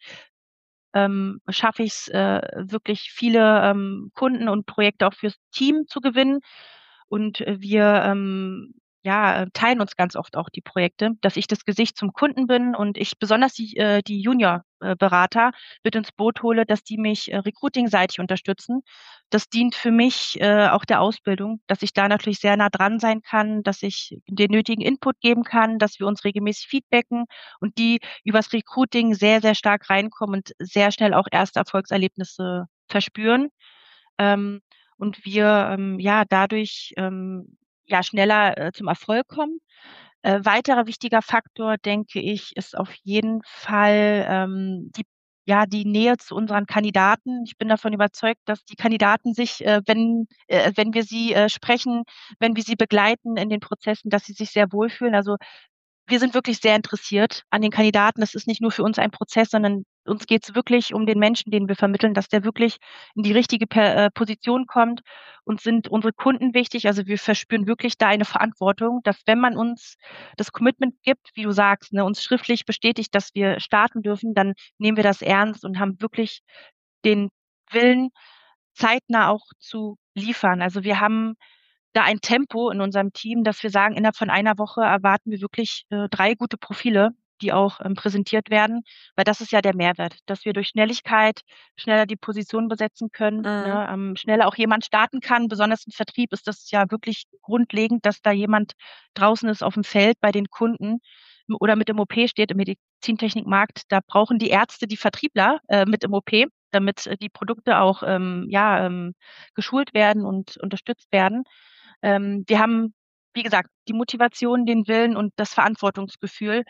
ähm, schaffe ich es äh, wirklich viele ähm, Kunden und Projekte auch fürs Team zu gewinnen. Und äh, wir ähm, ja, äh, teilen uns ganz oft auch die Projekte, dass ich das Gesicht zum Kunden bin und ich besonders die, äh, die Junior-Berater mit ins Boot hole, dass die mich äh, recruitingseitig unterstützen. Das dient für mich äh, auch der Ausbildung, dass ich da natürlich sehr nah dran sein kann, dass ich den nötigen Input geben kann, dass wir uns regelmäßig feedbacken und die übers Recruiting sehr, sehr stark reinkommen und sehr schnell auch erste Erfolgserlebnisse verspüren. Ähm, und wir ähm, ja dadurch ähm, ja schneller äh, zum Erfolg kommen. Äh, weiterer wichtiger Faktor, denke ich, ist auf jeden Fall ähm, die ja die Nähe zu unseren Kandidaten. Ich bin davon überzeugt, dass die Kandidaten sich, äh, wenn äh, wenn wir sie äh, sprechen, wenn wir sie begleiten in den Prozessen, dass sie sich sehr wohlfühlen. Also wir sind wirklich sehr interessiert an den Kandidaten. Das ist nicht nur für uns ein Prozess, sondern uns geht es wirklich um den Menschen, den wir vermitteln, dass der wirklich in die richtige per, äh, Position kommt. Uns sind unsere Kunden wichtig. Also wir verspüren wirklich da eine Verantwortung, dass wenn man uns das Commitment gibt, wie du sagst, ne, uns schriftlich bestätigt, dass wir starten dürfen, dann nehmen wir das ernst und haben wirklich den Willen, zeitnah auch zu liefern. Also wir haben da ein Tempo in unserem Team, dass wir sagen, innerhalb von einer Woche erwarten wir wirklich äh, drei gute Profile, die auch ähm, präsentiert werden, weil das ist ja der Mehrwert, dass wir durch Schnelligkeit schneller die Position besetzen können, Mhm. ne, ähm, schneller auch jemand starten kann. Besonders im Vertrieb ist das ja wirklich grundlegend, dass da jemand draußen ist auf dem Feld bei den Kunden oder mit im O P steht, im Medizintechnikmarkt. Da brauchen die Ärzte die Vertriebler äh, mit im O P, damit äh, die Produkte auch ähm, ja, ähm, geschult werden und unterstützt werden. Ähm, wir haben, wie gesagt, die Motivation, den Willen und das Verantwortungsgefühl.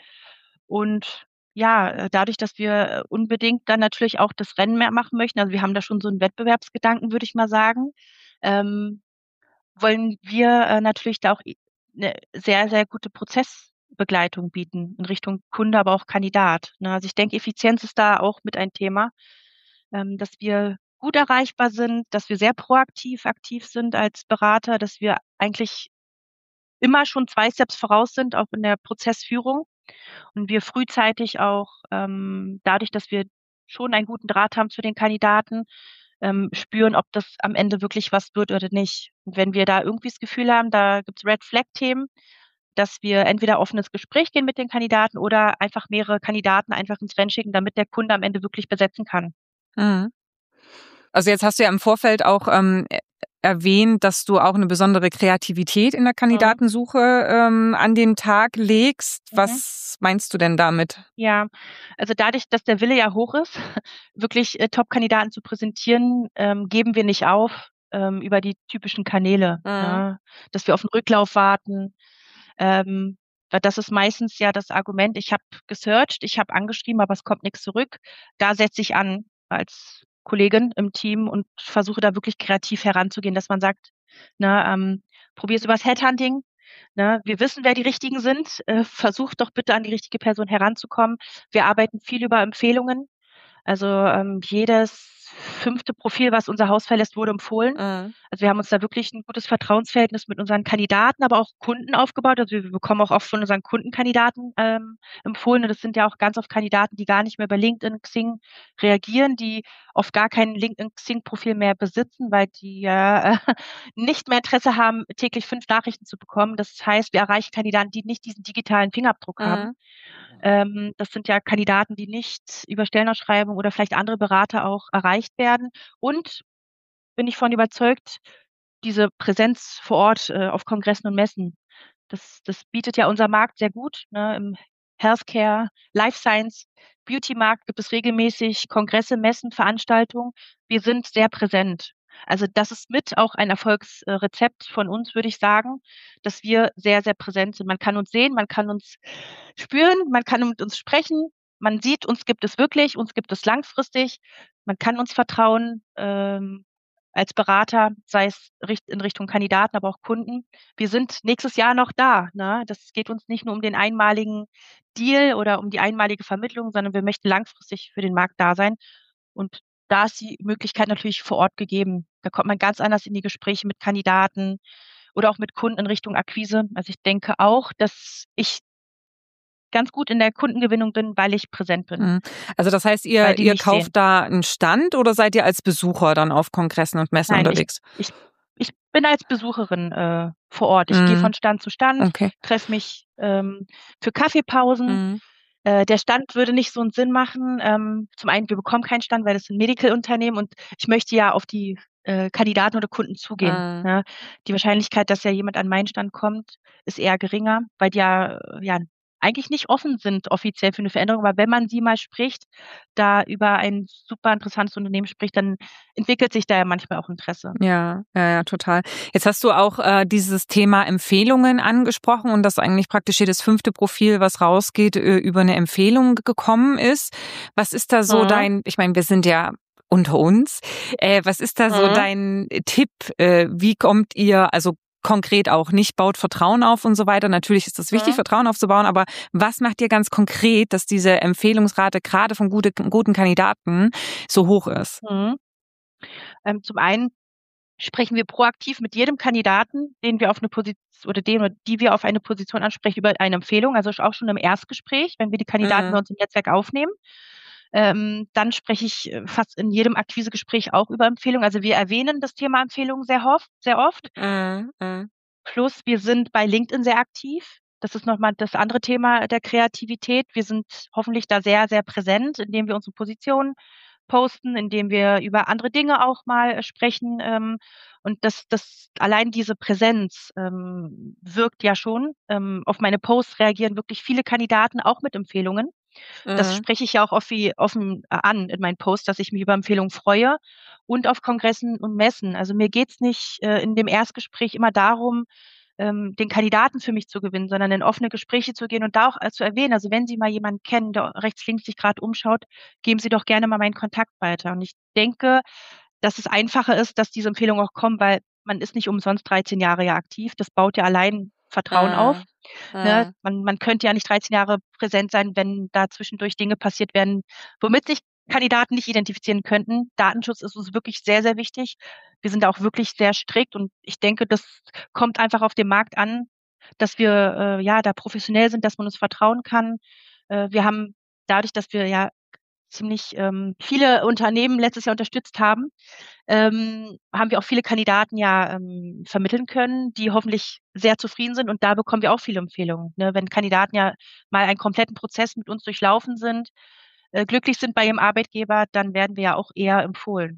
Und ja, äh, dadurch, dass wir äh, unbedingt dann natürlich auch das Rennen mehr machen möchten, also wir haben da schon so einen Wettbewerbsgedanken, würde ich mal sagen, ähm, wollen wir äh, natürlich da auch eine sehr, sehr gute Prozessbegleitung bieten in Richtung Kunde, aber auch Kandidat. Ne? Also ich denke, Effizienz ist da auch mit ein Thema, ähm, dass wir gut erreichbar sind, dass wir sehr proaktiv aktiv sind als Berater, dass wir eigentlich immer schon zwei Steps voraus sind, auch in der Prozessführung und wir frühzeitig auch ähm, dadurch, dass wir schon einen guten Draht haben zu den Kandidaten, ähm, spüren, ob das am Ende wirklich was wird oder nicht. Und wenn wir da irgendwie das Gefühl haben, da gibt's Red Flag-Themen, dass wir entweder offenes Gespräch gehen mit den Kandidaten oder einfach mehrere Kandidaten einfach ins Rennen schicken, damit der Kunde am Ende wirklich besetzen kann. Mhm. Also jetzt hast du ja im Vorfeld auch ähm, e- erwähnt, dass du auch eine besondere Kreativität in der Mhm. Kandidatensuche ähm, an den Tag legst. Mhm. Was meinst du denn damit? Ja, also dadurch, dass der Wille ja hoch ist, wirklich äh, Top-Kandidaten zu präsentieren, ähm, geben wir nicht auf ähm, über die typischen Kanäle, Mhm. ne? Dass wir auf den Rücklauf warten. Ähm, Weil das ist meistens ja das Argument, ich habe gesearcht, ich habe angeschrieben, aber es kommt nichts zurück. Da setze ich an als Kollegin im Team und versuche da wirklich kreativ heranzugehen, dass man sagt, ne, ähm, probier es übers Headhunting. Ne, wir wissen, wer die Richtigen sind. Äh, versuch doch bitte an die richtige Person heranzukommen. Wir arbeiten viel über Empfehlungen. Also ähm, jedes fünfte Profil, was unser Haus verlässt, wurde empfohlen. Mhm. Also wir haben uns da wirklich ein gutes Vertrauensverhältnis mit unseren Kandidaten, aber auch Kunden aufgebaut. Also wir bekommen auch oft von unseren Kundenkandidaten ähm, empfohlen. Und das sind ja auch ganz oft Kandidaten, die gar nicht mehr bei LinkedIn, Xing reagieren, die oft gar kein LinkedIn, Xing-Profil mehr besitzen, weil die ja äh, nicht mehr Interesse haben, täglich fünf Nachrichten zu bekommen. Das heißt, wir erreichen Kandidaten, die nicht diesen digitalen Fingerabdruck haben. Mhm. Ähm, das sind ja Kandidaten, die nicht über Stellenausschreibung oder vielleicht andere Berater auch erreicht werden. Und bin ich von überzeugt, diese Präsenz vor Ort äh, auf Kongressen und Messen, das, das bietet ja unser Markt sehr gut. Ne? Im Healthcare, Life Science, Beauty-Markt gibt es regelmäßig Kongresse, Messen, Veranstaltungen. Wir sind sehr präsent. Also das ist mit auch ein Erfolgsrezept von uns, würde ich sagen, dass wir sehr, sehr präsent sind. Man kann uns sehen, man kann uns spüren, man kann mit uns sprechen. Man sieht, uns gibt es wirklich, uns gibt es langfristig. Man kann uns vertrauen ähm, als Berater, sei es richt- in Richtung Kandidaten, aber auch Kunden. Wir sind nächstes Jahr noch da. Ne? Das geht uns nicht nur um den einmaligen Deal oder um die einmalige Vermittlung, sondern wir möchten langfristig für den Markt da sein. Und da ist die Möglichkeit natürlich vor Ort gegeben. Da kommt man ganz anders in die Gespräche mit Kandidaten oder auch mit Kunden in Richtung Akquise. Also ich denke auch, dass ich ganz gut in der Kundengewinnung bin, weil ich präsent bin. Mhm. Also das heißt, Weil ihr, die ihr mich kauft sehen. da einen Stand oder seid ihr als Besucher dann auf Kongressen und Messen Nein, ich, unterwegs? ich, ich bin als Besucherin äh, vor Ort. Ich gehe Mhm. von Stand zu Stand, Okay. treffe mich ähm, für Kaffeepausen. Mhm. Äh, der Stand würde nicht so einen Sinn machen. Ähm, zum einen, wir bekommen keinen Stand, weil das sind Medical-Unternehmen und ich möchte ja auf die äh, Kandidaten oder Kunden zugehen. Mhm. Ne? Die Wahrscheinlichkeit, dass ja jemand an meinen Stand kommt, ist eher geringer, weil die ja, äh, ja eigentlich nicht offen sind offiziell für eine Veränderung. Aber wenn man sie mal spricht, da über ein super interessantes Unternehmen spricht, dann entwickelt sich da ja manchmal auch Interesse. Ja, ja, ja, total. Jetzt hast du auch äh, dieses Thema Empfehlungen angesprochen und dass eigentlich praktisch jedes fünfte Profil, was rausgeht, äh, über eine Empfehlung gekommen ist. Was ist da so Mhm. dein, ich meine, wir sind ja unter uns, äh, was ist da so Mhm. dein Tipp? Äh, wie kommt ihr, also konkret auch nicht, baut Vertrauen auf und so weiter. Natürlich ist es wichtig, Mhm. Vertrauen aufzubauen, aber was macht ihr ganz konkret, dass diese Empfehlungsrate gerade von gute, guten Kandidaten so hoch ist? Mhm. Ähm, zum einen sprechen wir proaktiv mit jedem Kandidaten, den wir auf eine Position oder den oder die wir auf eine Position ansprechen, über eine Empfehlung, also auch schon im Erstgespräch, wenn wir die Kandidaten Mhm. bei uns im Netzwerk aufnehmen. Ähm, dann spreche ich äh, fast in jedem Akquisegespräch auch über Empfehlungen. Also wir erwähnen das Thema Empfehlungen sehr oft, sehr oft. Mhm. Mhm. Plus wir sind bei LinkedIn sehr aktiv. Das ist nochmal das andere Thema der Kreativität. Wir sind hoffentlich da sehr, sehr präsent, indem wir unsere Positionen posten, indem wir über andere Dinge auch mal äh, sprechen. Ähm, und das, das allein diese Präsenz ähm, wirkt ja schon. Ähm, auf meine Posts reagieren wirklich viele Kandidaten auch mit Empfehlungen. Das Mhm. spreche ich ja auch offi- offen äh, an in meinen Posts, dass ich mich über Empfehlungen freue und auf Kongressen und Messen. Also mir geht's nicht äh, in dem Erstgespräch immer darum, ähm, den Kandidaten für mich zu gewinnen, sondern in offene Gespräche zu gehen und da auch äh, zu erwähnen. Also wenn Sie mal jemanden kennen, der rechts, links sich gerade umschaut, geben Sie doch gerne mal meinen Kontakt weiter. Und ich denke, dass es einfacher ist, dass diese Empfehlungen auch kommen, weil man ist nicht umsonst dreizehn Jahre ja aktiv. Das baut ja allein Vertrauen auf. Mhm. Ne? Mhm. Man, man könnte ja nicht dreizehn Jahre präsent sein, wenn da zwischendurch Dinge passiert werden, womit sich Kandidaten nicht identifizieren könnten. Datenschutz ist uns wirklich sehr, sehr wichtig. Wir sind da auch wirklich sehr strikt und ich denke, das kommt einfach auf den Markt an, dass wir äh, ja da professionell sind, dass man uns vertrauen kann. Äh, wir haben dadurch, dass wir ja ziemlich ähm, viele Unternehmen letztes Jahr unterstützt haben, ähm, haben wir auch viele Kandidaten ja ähm, vermitteln können, die hoffentlich sehr zufrieden sind. Und da bekommen wir auch viele Empfehlungen. Ne? Wenn Kandidaten ja mal einen kompletten Prozess mit uns durchlaufen sind, äh, glücklich sind bei ihrem Arbeitgeber, dann werden wir ja auch eher empfohlen.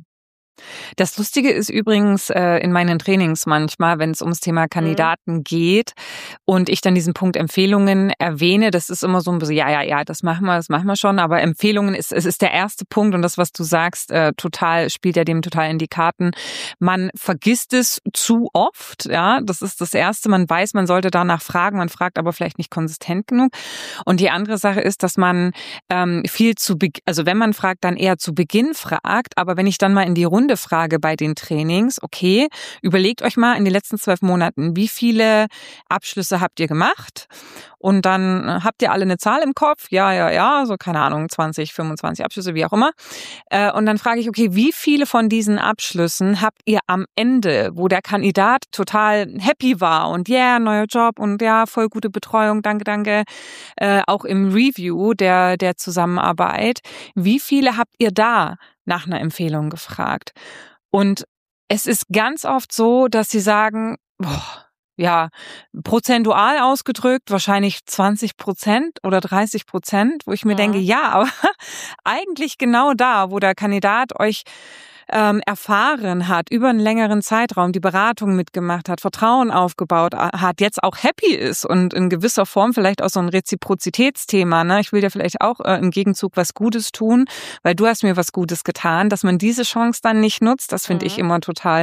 Das Lustige ist übrigens äh, in meinen Trainings manchmal, wenn es ums Thema Kandidaten mhm. geht und ich dann diesen Punkt Empfehlungen erwähne, das ist immer so ein bisschen, ja, ja, ja, das machen wir, das machen wir schon, aber Empfehlungen ist, es ist der erste Punkt und das, was du sagst, äh, total, spielt ja dem total in die Karten. Man vergisst es zu oft, ja, das ist das Erste, man weiß, man sollte danach fragen, man fragt aber vielleicht nicht konsistent genug. Und die andere Sache ist, dass man ähm, viel zu, be- also wenn man fragt, dann eher zu Beginn fragt, aber wenn ich dann mal in die Runde frage bei den Trainings, okay, überlegt euch mal in den letzten zwölf Monaten, wie viele Abschlüsse habt ihr gemacht? Und dann habt ihr alle eine Zahl im Kopf, ja, ja, ja, so keine Ahnung, zwanzig, fünfundzwanzig Abschlüsse, wie auch immer. Und dann frage ich, okay, wie viele von diesen Abschlüssen habt ihr am Ende, wo der Kandidat total happy war und ja, yeah, neuer Job und ja, voll gute Betreuung, danke, danke, äh, auch im Review der, der Zusammenarbeit, wie viele habt ihr da nach einer Empfehlung gefragt? Und es ist ganz oft so, dass sie sagen, boah, ja, prozentual ausgedrückt wahrscheinlich zwanzig Prozent oder dreißig Prozent, wo ich mir ja. denke, ja, aber eigentlich genau da, wo der Kandidat euch ähm, erfahren hat, über einen längeren Zeitraum die Beratung mitgemacht hat, Vertrauen aufgebaut hat, jetzt auch happy ist und in gewisser Form vielleicht auch so ein Reziprozitätsthema, ne? Ich will dir vielleicht auch äh, im Gegenzug was Gutes tun, weil du hast mir was Gutes getan, dass man diese Chance dann nicht nutzt, das finde mhm. ich immer total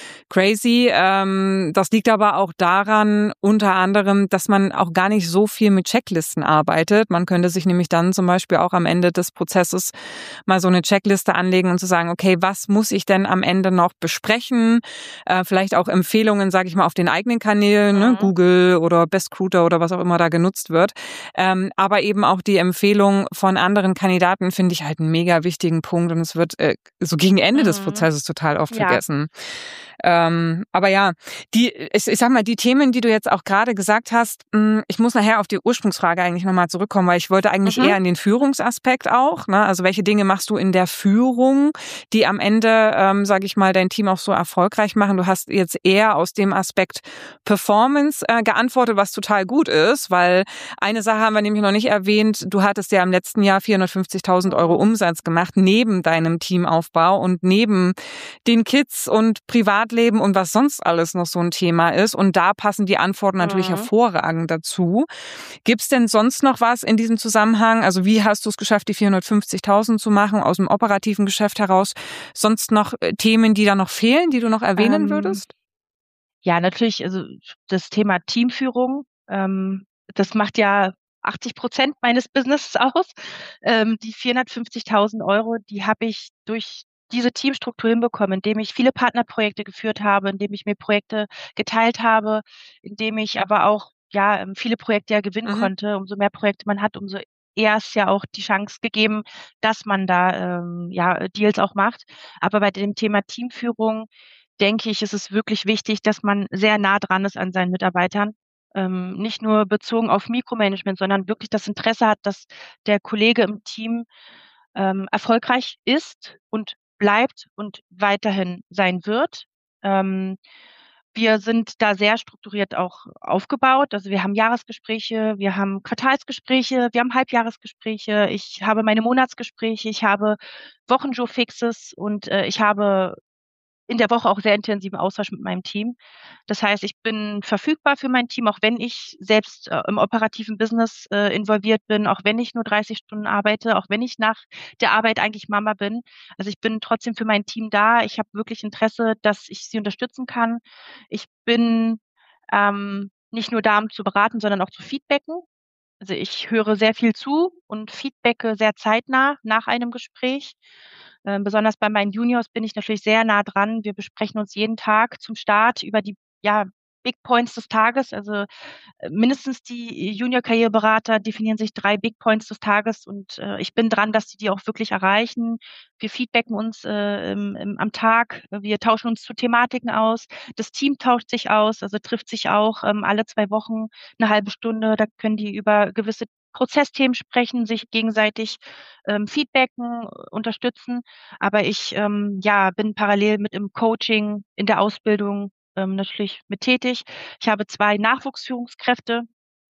crazy. Ähm, das liegt aber auch daran, unter anderem, dass man auch gar nicht so viel mit Checklisten arbeitet. Man könnte sich nämlich dann zum Beispiel auch am Ende des Prozesses mal so eine Checkliste anlegen und zu sagen, okay, was muss ich denn am Ende noch besprechen? Äh, vielleicht auch Empfehlungen, sage ich mal, auf den eigenen Kanälen, mhm. ne? Google oder Bestcruiter oder was auch immer da genutzt wird. Ähm, aber eben auch die Empfehlung von anderen Kandidaten finde ich halt einen mega wichtigen Punkt und es wird äh, so gegen Ende mhm. des Prozesses total oft ja. vergessen. Ähm, aber ja, die, ich, ich sag mal, die Themen, die du jetzt auch gerade gesagt hast, mh, ich muss nachher auf die Ursprungsfrage eigentlich nochmal zurückkommen, weil ich wollte eigentlich mhm. eher in den Führungsaspekt auch, ne? Also welche Dinge machst du in der Führung, die am Ende, ähm, sage ich mal, dein Team auch so erfolgreich machen? Du hast jetzt eher aus dem Aspekt Performance äh, geantwortet, was total gut ist, weil eine Sache haben wir nämlich noch nicht erwähnt, du hattest ja im letzten Jahr vierhundertfünfzigtausend Euro Umsatz gemacht, neben deinem Teamaufbau und neben den Kids und Privatleben und was sonst alles noch so ein Thema ist. Und da passen die Antworten natürlich mhm. hervorragend dazu. Gibt's denn sonst noch was in diesem Zusammenhang? Also wie hast du es geschafft, die vierhundertfünfzigtausend zu machen aus dem operativen Geschäft heraus? Sonst noch Themen, die da noch fehlen, die du noch erwähnen ähm, würdest? Ja, natürlich, also das Thema Teamführung, ähm, das macht ja achtzig Prozent meines Businesses aus. Ähm, die vierhundertfünfzigtausend Euro, die habe ich durch diese Teamstruktur hinbekommen, indem ich viele Partnerprojekte geführt habe, indem ich mir Projekte geteilt habe, indem ich aber auch ja viele Projekte ja gewinnen mhm. konnte. Umso mehr Projekte man hat, umso eher ist ja auch die Chance gegeben, dass man da ähm, ja Deals auch macht. Aber bei dem Thema Teamführung denke ich, ist es wirklich wichtig, dass man sehr nah dran ist an seinen Mitarbeitern. Ähm, nicht nur bezogen auf Mikromanagement, sondern wirklich das Interesse hat, dass der Kollege im Team ähm, erfolgreich ist und bleibt und weiterhin sein wird. Ähm, wir sind da sehr strukturiert auch aufgebaut. Also wir haben Jahresgespräche, wir haben Quartalsgespräche, wir haben Halbjahresgespräche, ich habe meine Monatsgespräche, ich habe Wochenjour-Fixes und äh, ich habe in der Woche auch sehr intensiven Austausch mit meinem Team. Das heißt, ich bin verfügbar für mein Team, auch wenn ich selbst äh, im operativen Business äh, involviert bin, auch wenn ich nur dreißig Stunden arbeite, auch wenn ich nach der Arbeit eigentlich Mama bin. Also ich bin trotzdem für mein Team da. Ich habe wirklich Interesse, dass ich sie unterstützen kann. Ich bin ähm, nicht nur da, um zu beraten, sondern auch zu feedbacken. Also ich höre sehr viel zu und feedbacke sehr zeitnah nach einem Gespräch. Ähm, besonders bei meinen Juniors bin ich natürlich sehr nah dran. Wir besprechen uns jeden Tag zum Start über die ja, Big Points des Tages. Also äh, mindestens die Junior-Karriereberater definieren sich drei Big Points des Tages und äh, ich bin dran, dass sie die auch wirklich erreichen. Wir feedbacken uns äh, im, im, am Tag. Wir tauschen uns zu Thematiken aus. Das Team tauscht sich aus, also trifft sich auch ähm, alle zwei Wochen eine halbe Stunde. Da können die über gewisse Prozessthemen sprechen, sich gegenseitig ähm, feedbacken, unterstützen. Aber ich ähm, ja bin parallel mit im Coaching, in der Ausbildung ähm, natürlich mit tätig. Ich habe zwei Nachwuchsführungskräfte,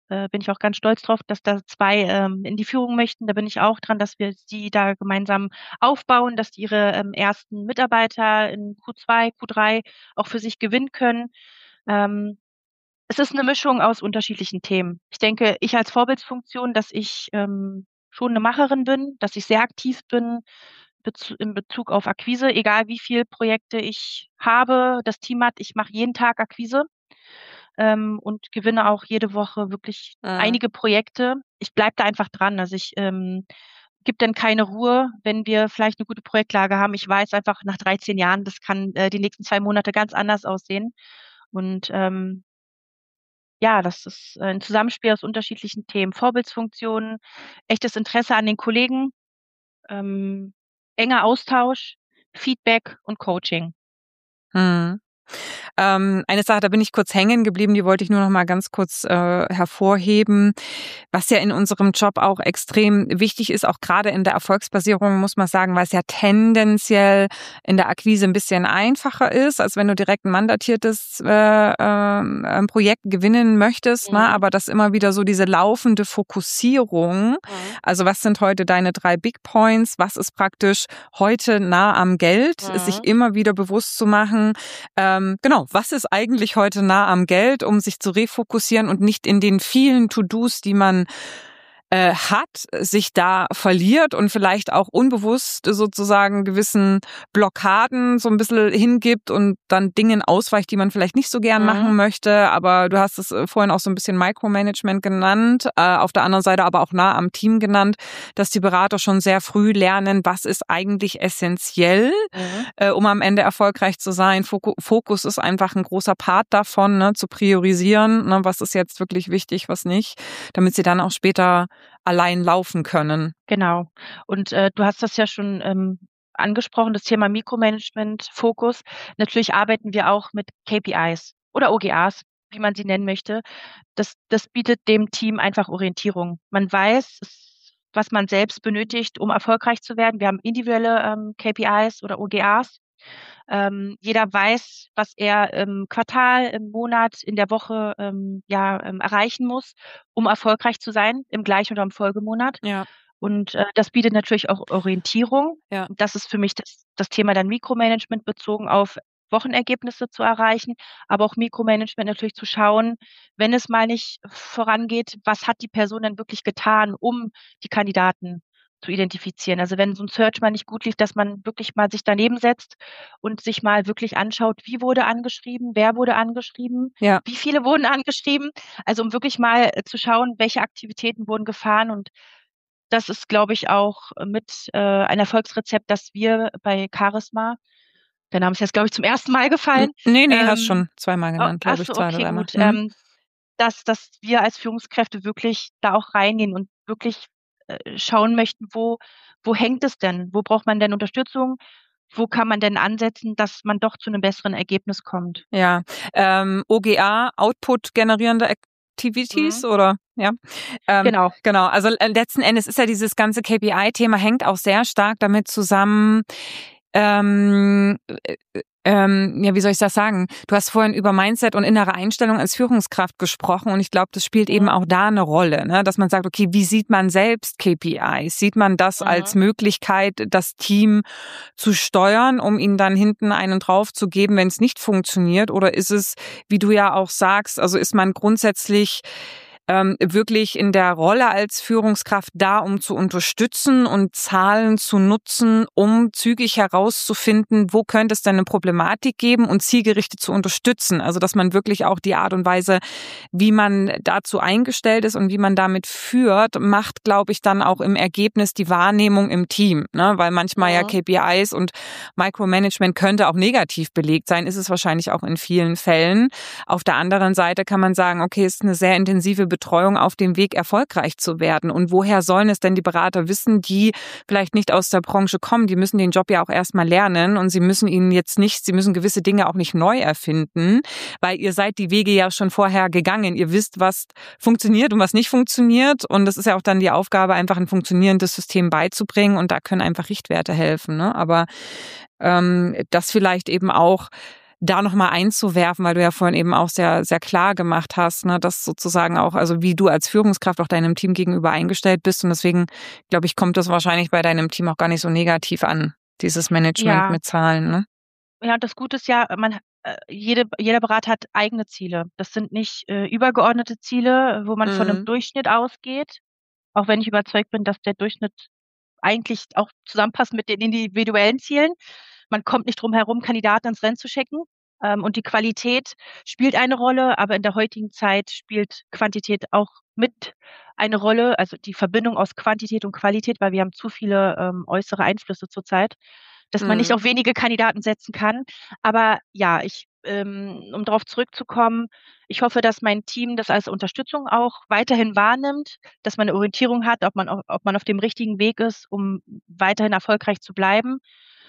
äh, bin ich auch ganz stolz drauf, dass da zwei ähm, in die Führung möchten. Da bin ich auch dran, dass wir die da gemeinsam aufbauen, dass die ihre ähm, ersten Mitarbeiter in Q zwei, Q drei auch für sich gewinnen können. Ähm, es ist eine Mischung aus unterschiedlichen Themen. Ich denke, ich als Vorbildsfunktion, dass ich ähm, schon eine Macherin bin, dass ich sehr aktiv bin Bezu in Bezug auf Akquise, egal wie viel Projekte ich habe, das Team hat. Ich mache jeden Tag Akquise ähm, und gewinne auch jede Woche wirklich Mhm. einige Projekte. Ich bleibe da einfach dran. Also ich ähm, gibt dann keine Ruhe, wenn wir vielleicht eine gute Projektlage haben. Ich weiß einfach nach dreizehn Jahren, das kann äh, die nächsten zwei Monate ganz anders aussehen. Und ähm, ja, das ist ein Zusammenspiel aus unterschiedlichen Themen. Vorbildsfunktionen, echtes Interesse an den Kollegen, ähm, enger Austausch, Feedback und Coaching. Mhm. Ähm, eine Sache, da bin ich kurz hängen geblieben, die wollte ich nur noch mal ganz kurz äh, hervorheben. Was ja in unserem Job auch extrem wichtig ist, auch gerade in der Erfolgsbasierung, muss man sagen, weil es ja tendenziell in der Akquise ein bisschen einfacher ist, als wenn du direkt ein mandatiertes äh, äh, Projekt gewinnen möchtest. Mhm. Ne? Aber das immer wieder so diese laufende Fokussierung. Mhm. Also was sind heute deine drei Big Points? Was ist praktisch heute nah am Geld? Mhm. Sich immer wieder bewusst zu machen, ähm, genau, was ist eigentlich heute nah am Geld, um sich zu refokussieren und nicht in den vielen To-Dos, die man äh, hat, sich da verliert und vielleicht auch unbewusst sozusagen gewissen Blockaden so ein bisschen hingibt und dann Dingen ausweicht, die man vielleicht nicht so gern Mhm. machen möchte. Aber du hast es vorhin auch so ein bisschen Micromanagement genannt, äh, auf der anderen Seite aber auch nah am Team genannt, dass die Berater schon sehr früh lernen, was ist eigentlich essentiell, Mhm. äh, um am Ende erfolgreich zu sein. Foku- Fokus ist einfach ein großer Part davon, ne, zu priorisieren, ne, was ist jetzt wirklich wichtig, was nicht, damit sie dann auch später allein laufen können. Genau. Und äh, du hast das ja schon ähm, angesprochen, das Thema Mikromanagement, Fokus. Natürlich arbeiten wir auch mit K P Is oder O G As, wie man sie nennen möchte. Das, das bietet dem Team einfach Orientierung. Man weiß, es- was man selbst benötigt, um erfolgreich zu werden. Wir haben individuelle ähm, K P Is oder O G As. Ähm, jeder weiß, was er im Quartal, im Monat, in der Woche ähm, ja, ähm, erreichen muss, um erfolgreich zu sein, im gleichen oder im Folgemonat. Ja, Und äh, das bietet natürlich auch Orientierung. ja. Das ist für mich das, das Thema dann Mikromanagement bezogen auf Wochenergebnisse zu erreichen, aber auch Mikromanagement natürlich zu schauen, wenn es mal nicht vorangeht, was hat die Person denn wirklich getan, um die Kandidaten zu identifizieren. Also wenn so ein Search mal nicht gut lief, dass man wirklich mal sich daneben setzt und sich mal wirklich anschaut, wie wurde angeschrieben, wer wurde angeschrieben, Ja. wie viele wurden angeschrieben. Also um wirklich mal äh, zu schauen, welche Aktivitäten wurden gefahren. Und das ist, glaube ich, auch mit äh, ein Erfolgsrezept, das wir bei Charisma, der Name ist jetzt, glaube ich, zum ersten Mal N- gefallen. Nee, nee, hast Ähm, schon zweimal oh, genannt, ach glaube ich, so, zwei oder okay, dreimal. gut. Hm? Ähm, dass, dass wir als Führungskräfte wirklich da auch reingehen und wirklich äh, schauen möchten, wo, wo hängt es denn? Wo braucht man denn Unterstützung? Wo kann man denn ansetzen, dass man doch zu einem besseren Ergebnis kommt? Ja, ähm, O G A, Output generierende Activities, Mhm. oder? Ja, ähm, Genau. genau. Also äh, letzten Endes ist ja dieses ganze K P I-Thema hängt auch sehr stark damit zusammen. Ähm, äh, ähm, ja, wie soll ich das sagen? Du hast vorhin über Mindset und innere Einstellung als Führungskraft gesprochen und ich glaube, das spielt eben Mhm. auch da eine Rolle, ne? Dass man sagt, okay, wie sieht man selbst K P Is? Sieht man das als Mhm. Möglichkeit, das Team zu steuern, um ihnen dann hinten einen drauf zu geben, wenn es nicht funktioniert? Oder ist es, wie du ja auch sagst, also ist man grundsätzlich ähm, wirklich in der Rolle als Führungskraft da, um zu unterstützen und Zahlen zu nutzen, um zügig herauszufinden, wo könnte es denn eine Problematik geben und zielgerichtet zu unterstützen. Also dass man wirklich auch die Art und Weise, wie man dazu eingestellt ist und wie man damit führt, macht, glaube ich, dann auch im Ergebnis die Wahrnehmung im Team. Ne? Weil manchmal ja Mhm. K P Is und Micromanagement könnte auch negativ belegt sein, ist es wahrscheinlich auch in vielen Fällen. Auf der anderen Seite kann man sagen, okay, es ist eine sehr intensive Betreuung auf dem Weg, erfolgreich zu werden. Und woher sollen es denn die Berater wissen, die vielleicht nicht aus der Branche kommen? Die müssen den Job ja auch erstmal lernen und sie müssen ihn jetzt nicht, sie müssen gewisse Dinge auch nicht neu erfinden, weil ihr seid die Wege ja schon vorher gegangen. Ihr wisst, was funktioniert und was nicht funktioniert. Und das ist ja auch dann die Aufgabe, einfach ein funktionierendes System beizubringen. Und da können einfach Richtwerte helfen. Ne? Aber ähm, das vielleicht eben auch da nochmal einzuwerfen, weil du ja vorhin eben auch sehr, sehr klar gemacht hast, ne, dass sozusagen auch, also wie du als Führungskraft auch deinem Team gegenüber eingestellt bist. Und deswegen, glaube ich, kommt das wahrscheinlich bei deinem Team auch gar nicht so negativ an, dieses Management Ja, mit Zahlen, ne? ja, und das Gute ist ja, man, äh, jede, jeder Berater hat eigene Ziele. Das sind nicht äh, übergeordnete Ziele, wo man von einem Mhm. Durchschnitt ausgeht, auch wenn ich überzeugt bin, dass der Durchschnitt eigentlich auch zusammenpasst mit den individuellen Zielen. Man kommt nicht drum herum, Kandidaten ins Rennen zu schicken. Ähm, und die Qualität spielt eine Rolle, aber in der heutigen Zeit spielt Quantität auch mit eine Rolle, also die Verbindung aus Quantität und Qualität, weil wir haben zu viele ähm, äußere Einflüsse zurzeit, dass man nicht Mhm. auf wenige Kandidaten setzen kann. Aber ja, ich, ähm, um darauf zurückzukommen, ich hoffe, dass mein Team das als Unterstützung auch weiterhin wahrnimmt, dass man eine Orientierung hat, ob man, ob man auf dem richtigen Weg ist, um weiterhin erfolgreich zu bleiben.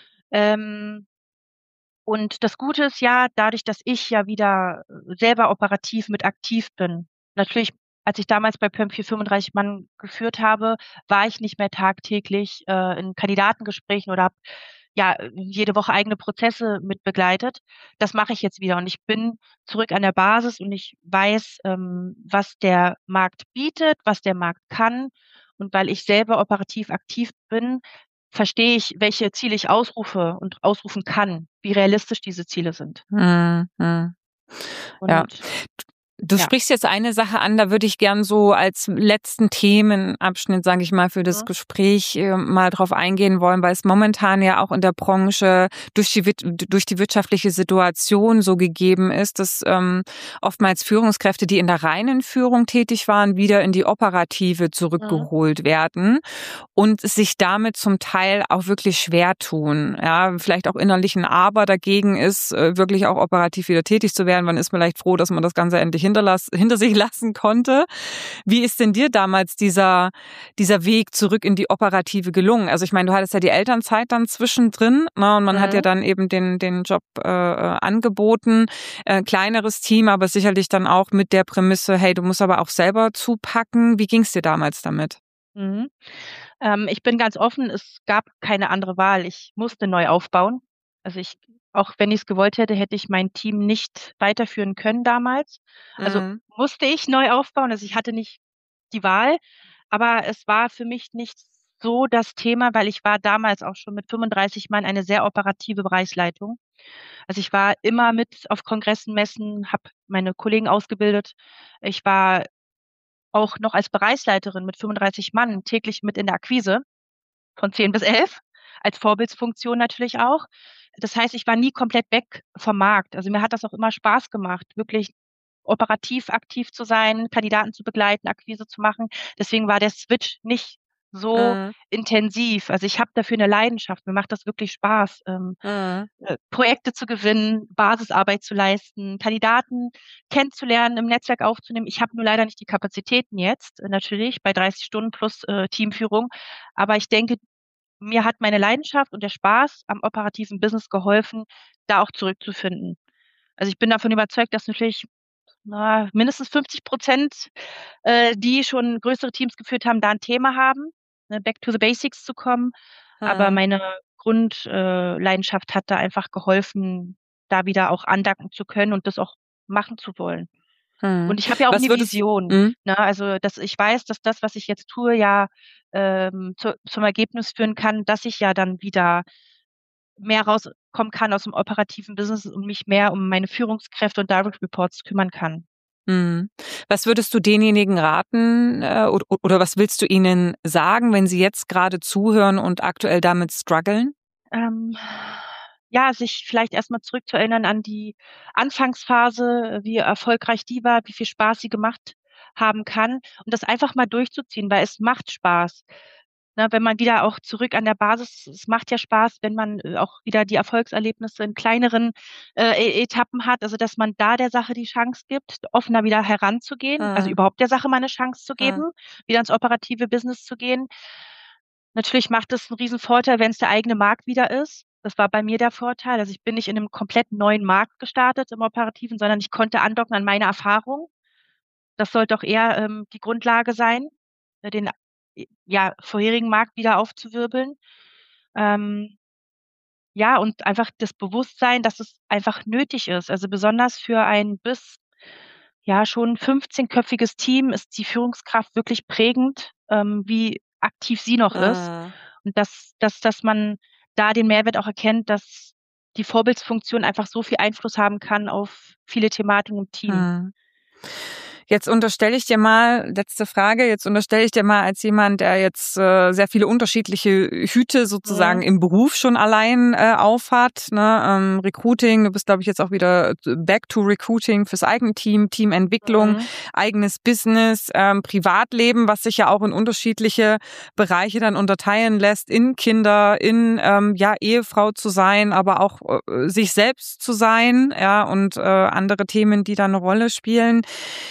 Ähm, und das Gute ist ja, dadurch, dass ich ja wieder äh, selber operativ mit aktiv bin. Natürlich, als ich damals bei Perm vierhundertfünfunddreißig Mann geführt habe, war ich nicht mehr tagtäglich äh, in Kandidatengesprächen oder habe ja jede Woche eigene Prozesse mit begleitet. Das mache ich jetzt wieder und ich bin zurück an der Basis und ich weiß, ähm, was der Markt bietet, was der Markt kann. Und weil ich selber operativ aktiv bin, verstehe ich, welche Ziele ich ausrufe und ausrufen kann, wie realistisch diese Ziele sind. Mhm. Mhm. Ja. Und Du ja. sprichst jetzt eine Sache an, da würde ich gern so als letzten Themenabschnitt, sage ich mal, für das Mhm. Gespräch äh, mal drauf eingehen wollen, weil es momentan ja auch in der Branche durch die, durch die wirtschaftliche Situation so gegeben ist, dass ähm, oftmals Führungskräfte, die in der reinen Führung tätig waren, wieder in die operative Mhm. zurückgeholt werden und sich damit zum Teil auch wirklich schwer tun. Ja, vielleicht auch innerlich ein Aber dagegen ist, äh, wirklich auch operativ wieder tätig zu werden. Man ist vielleicht froh, dass man das Ganze endlich hinterlass, hinter sich lassen konnte. Wie ist denn dir damals dieser, dieser Weg zurück in die Operative gelungen? Also ich meine, du hattest ja die Elternzeit dann zwischendrin, ne, und man hat ja Mhm. dann eben den, den Job äh, angeboten. Äh, kleineres Team, aber sicherlich dann auch mit der Prämisse, hey, du musst aber auch selber zupacken. Wie ging es dir damals damit? Mhm. Ähm, ich bin ganz offen, es gab keine andere Wahl. Ich musste neu aufbauen. Also ich, auch wenn ich es gewollt hätte, hätte ich mein Team nicht weiterführen können damals. Also Mhm. musste ich neu aufbauen. Also ich hatte nicht die Wahl, aber es war für mich nicht so das Thema, weil ich war damals auch schon mit fünfunddreißig Mann eine sehr operative Bereichsleitung. Also ich war immer mit auf Kongressen, Messen, habe meine Kollegen ausgebildet. Ich war auch noch als Bereichsleiterin mit fünfunddreißig Mann täglich mit in der Akquise von zehn bis elf, als Vorbildsfunktion natürlich auch. Das heißt, ich war nie komplett weg vom Markt. Also mir hat das auch immer Spaß gemacht, wirklich operativ aktiv zu sein, Kandidaten zu begleiten, Akquise zu machen. Deswegen war der Switch nicht so Mhm. intensiv. Also ich habe dafür eine Leidenschaft. Mir macht das wirklich Spaß, ähm, Mhm. äh, Projekte zu gewinnen, Basisarbeit zu leisten, Kandidaten kennenzulernen, im Netzwerk aufzunehmen. Ich habe nur leider nicht die Kapazitäten jetzt, äh, natürlich, bei dreißig Stunden plus äh, Teamführung. Aber ich denke, mir hat meine Leidenschaft und der Spaß am operativen Business geholfen, da auch zurückzufinden. Also ich bin davon überzeugt, dass natürlich na, mindestens fünfzig Prozent, äh, die schon größere Teams geführt haben, da ein Thema haben, ne, back to the basics zu kommen. Aber Mhm. meine Grundleidenschaft äh, Leidenschaft hat da einfach geholfen, da wieder auch andocken zu können und das auch machen zu wollen. Mhm. Und ich habe ja auch Was eine würdest Vision, mhm. ne? Also, dass ich weiß, dass das, was ich jetzt tue, ja ähm, zu, zum Ergebnis führen kann, dass ich ja dann wieder mehr rauskommen kann aus dem operativen Business und mich mehr um meine Führungskräfte und Direct Reports kümmern kann. Mhm. Was würdest du denjenigen raten, äh, oder, oder was willst du ihnen sagen, wenn sie jetzt gerade zuhören und aktuell damit strugglen? Ähm, ja, sich vielleicht erstmal zurückzuerinnern an die Anfangsphase, wie erfolgreich die war, wie viel Spaß sie gemacht haben kann und das einfach mal durchzuziehen, weil es macht Spaß. Ne, wenn man wieder auch zurück an der Basis, es macht ja Spaß, wenn man äh, auch wieder die Erfolgserlebnisse in kleineren äh, E- Etappen hat, also dass man da der Sache die Chance gibt, offener wieder heranzugehen, also Mhm. überhaupt der Sache mal eine Chance zu Mhm. geben, wieder ins operative Business zu gehen. Natürlich macht es einen riesen Vorteil, wenn es der eigene Markt wieder ist. Das war bei mir der Vorteil. Also ich bin nicht in einem komplett neuen Markt gestartet im Operativen, sondern ich konnte andocken an meine Erfahrung. Das sollte auch eher ähm, die Grundlage sein, äh, den äh, ja, vorherigen Markt wieder aufzuwirbeln. Ähm, ja, und einfach das Bewusstsein, dass es einfach nötig ist. Also besonders für ein bis ja schon fünfzehnköpfiges Team ist die Führungskraft wirklich prägend, ähm, wie aktiv sie noch ist. Mhm. Und dass, dass, dass man da den Mehrwert auch erkennt, dass die Vorbildsfunktion einfach so viel Einfluss haben kann auf viele Thematiken im Team. Mhm. Jetzt unterstelle ich dir mal, letzte Frage, jetzt unterstelle ich dir mal als jemand, der jetzt äh, sehr viele unterschiedliche Hüte sozusagen Mhm. im Beruf schon allein äh, aufhat, ne? Ähm, Recruiting, du bist, glaube ich, jetzt auch wieder back to Recruiting fürs eigene Team, Teamentwicklung, Mhm. eigenes Business, ähm, Privatleben, was sich ja auch in unterschiedliche Bereiche dann unterteilen lässt, in Kinder, in ähm, ja Ehefrau zu sein, aber auch äh, sich selbst zu sein, ja, und äh, andere Themen, die da eine Rolle spielen.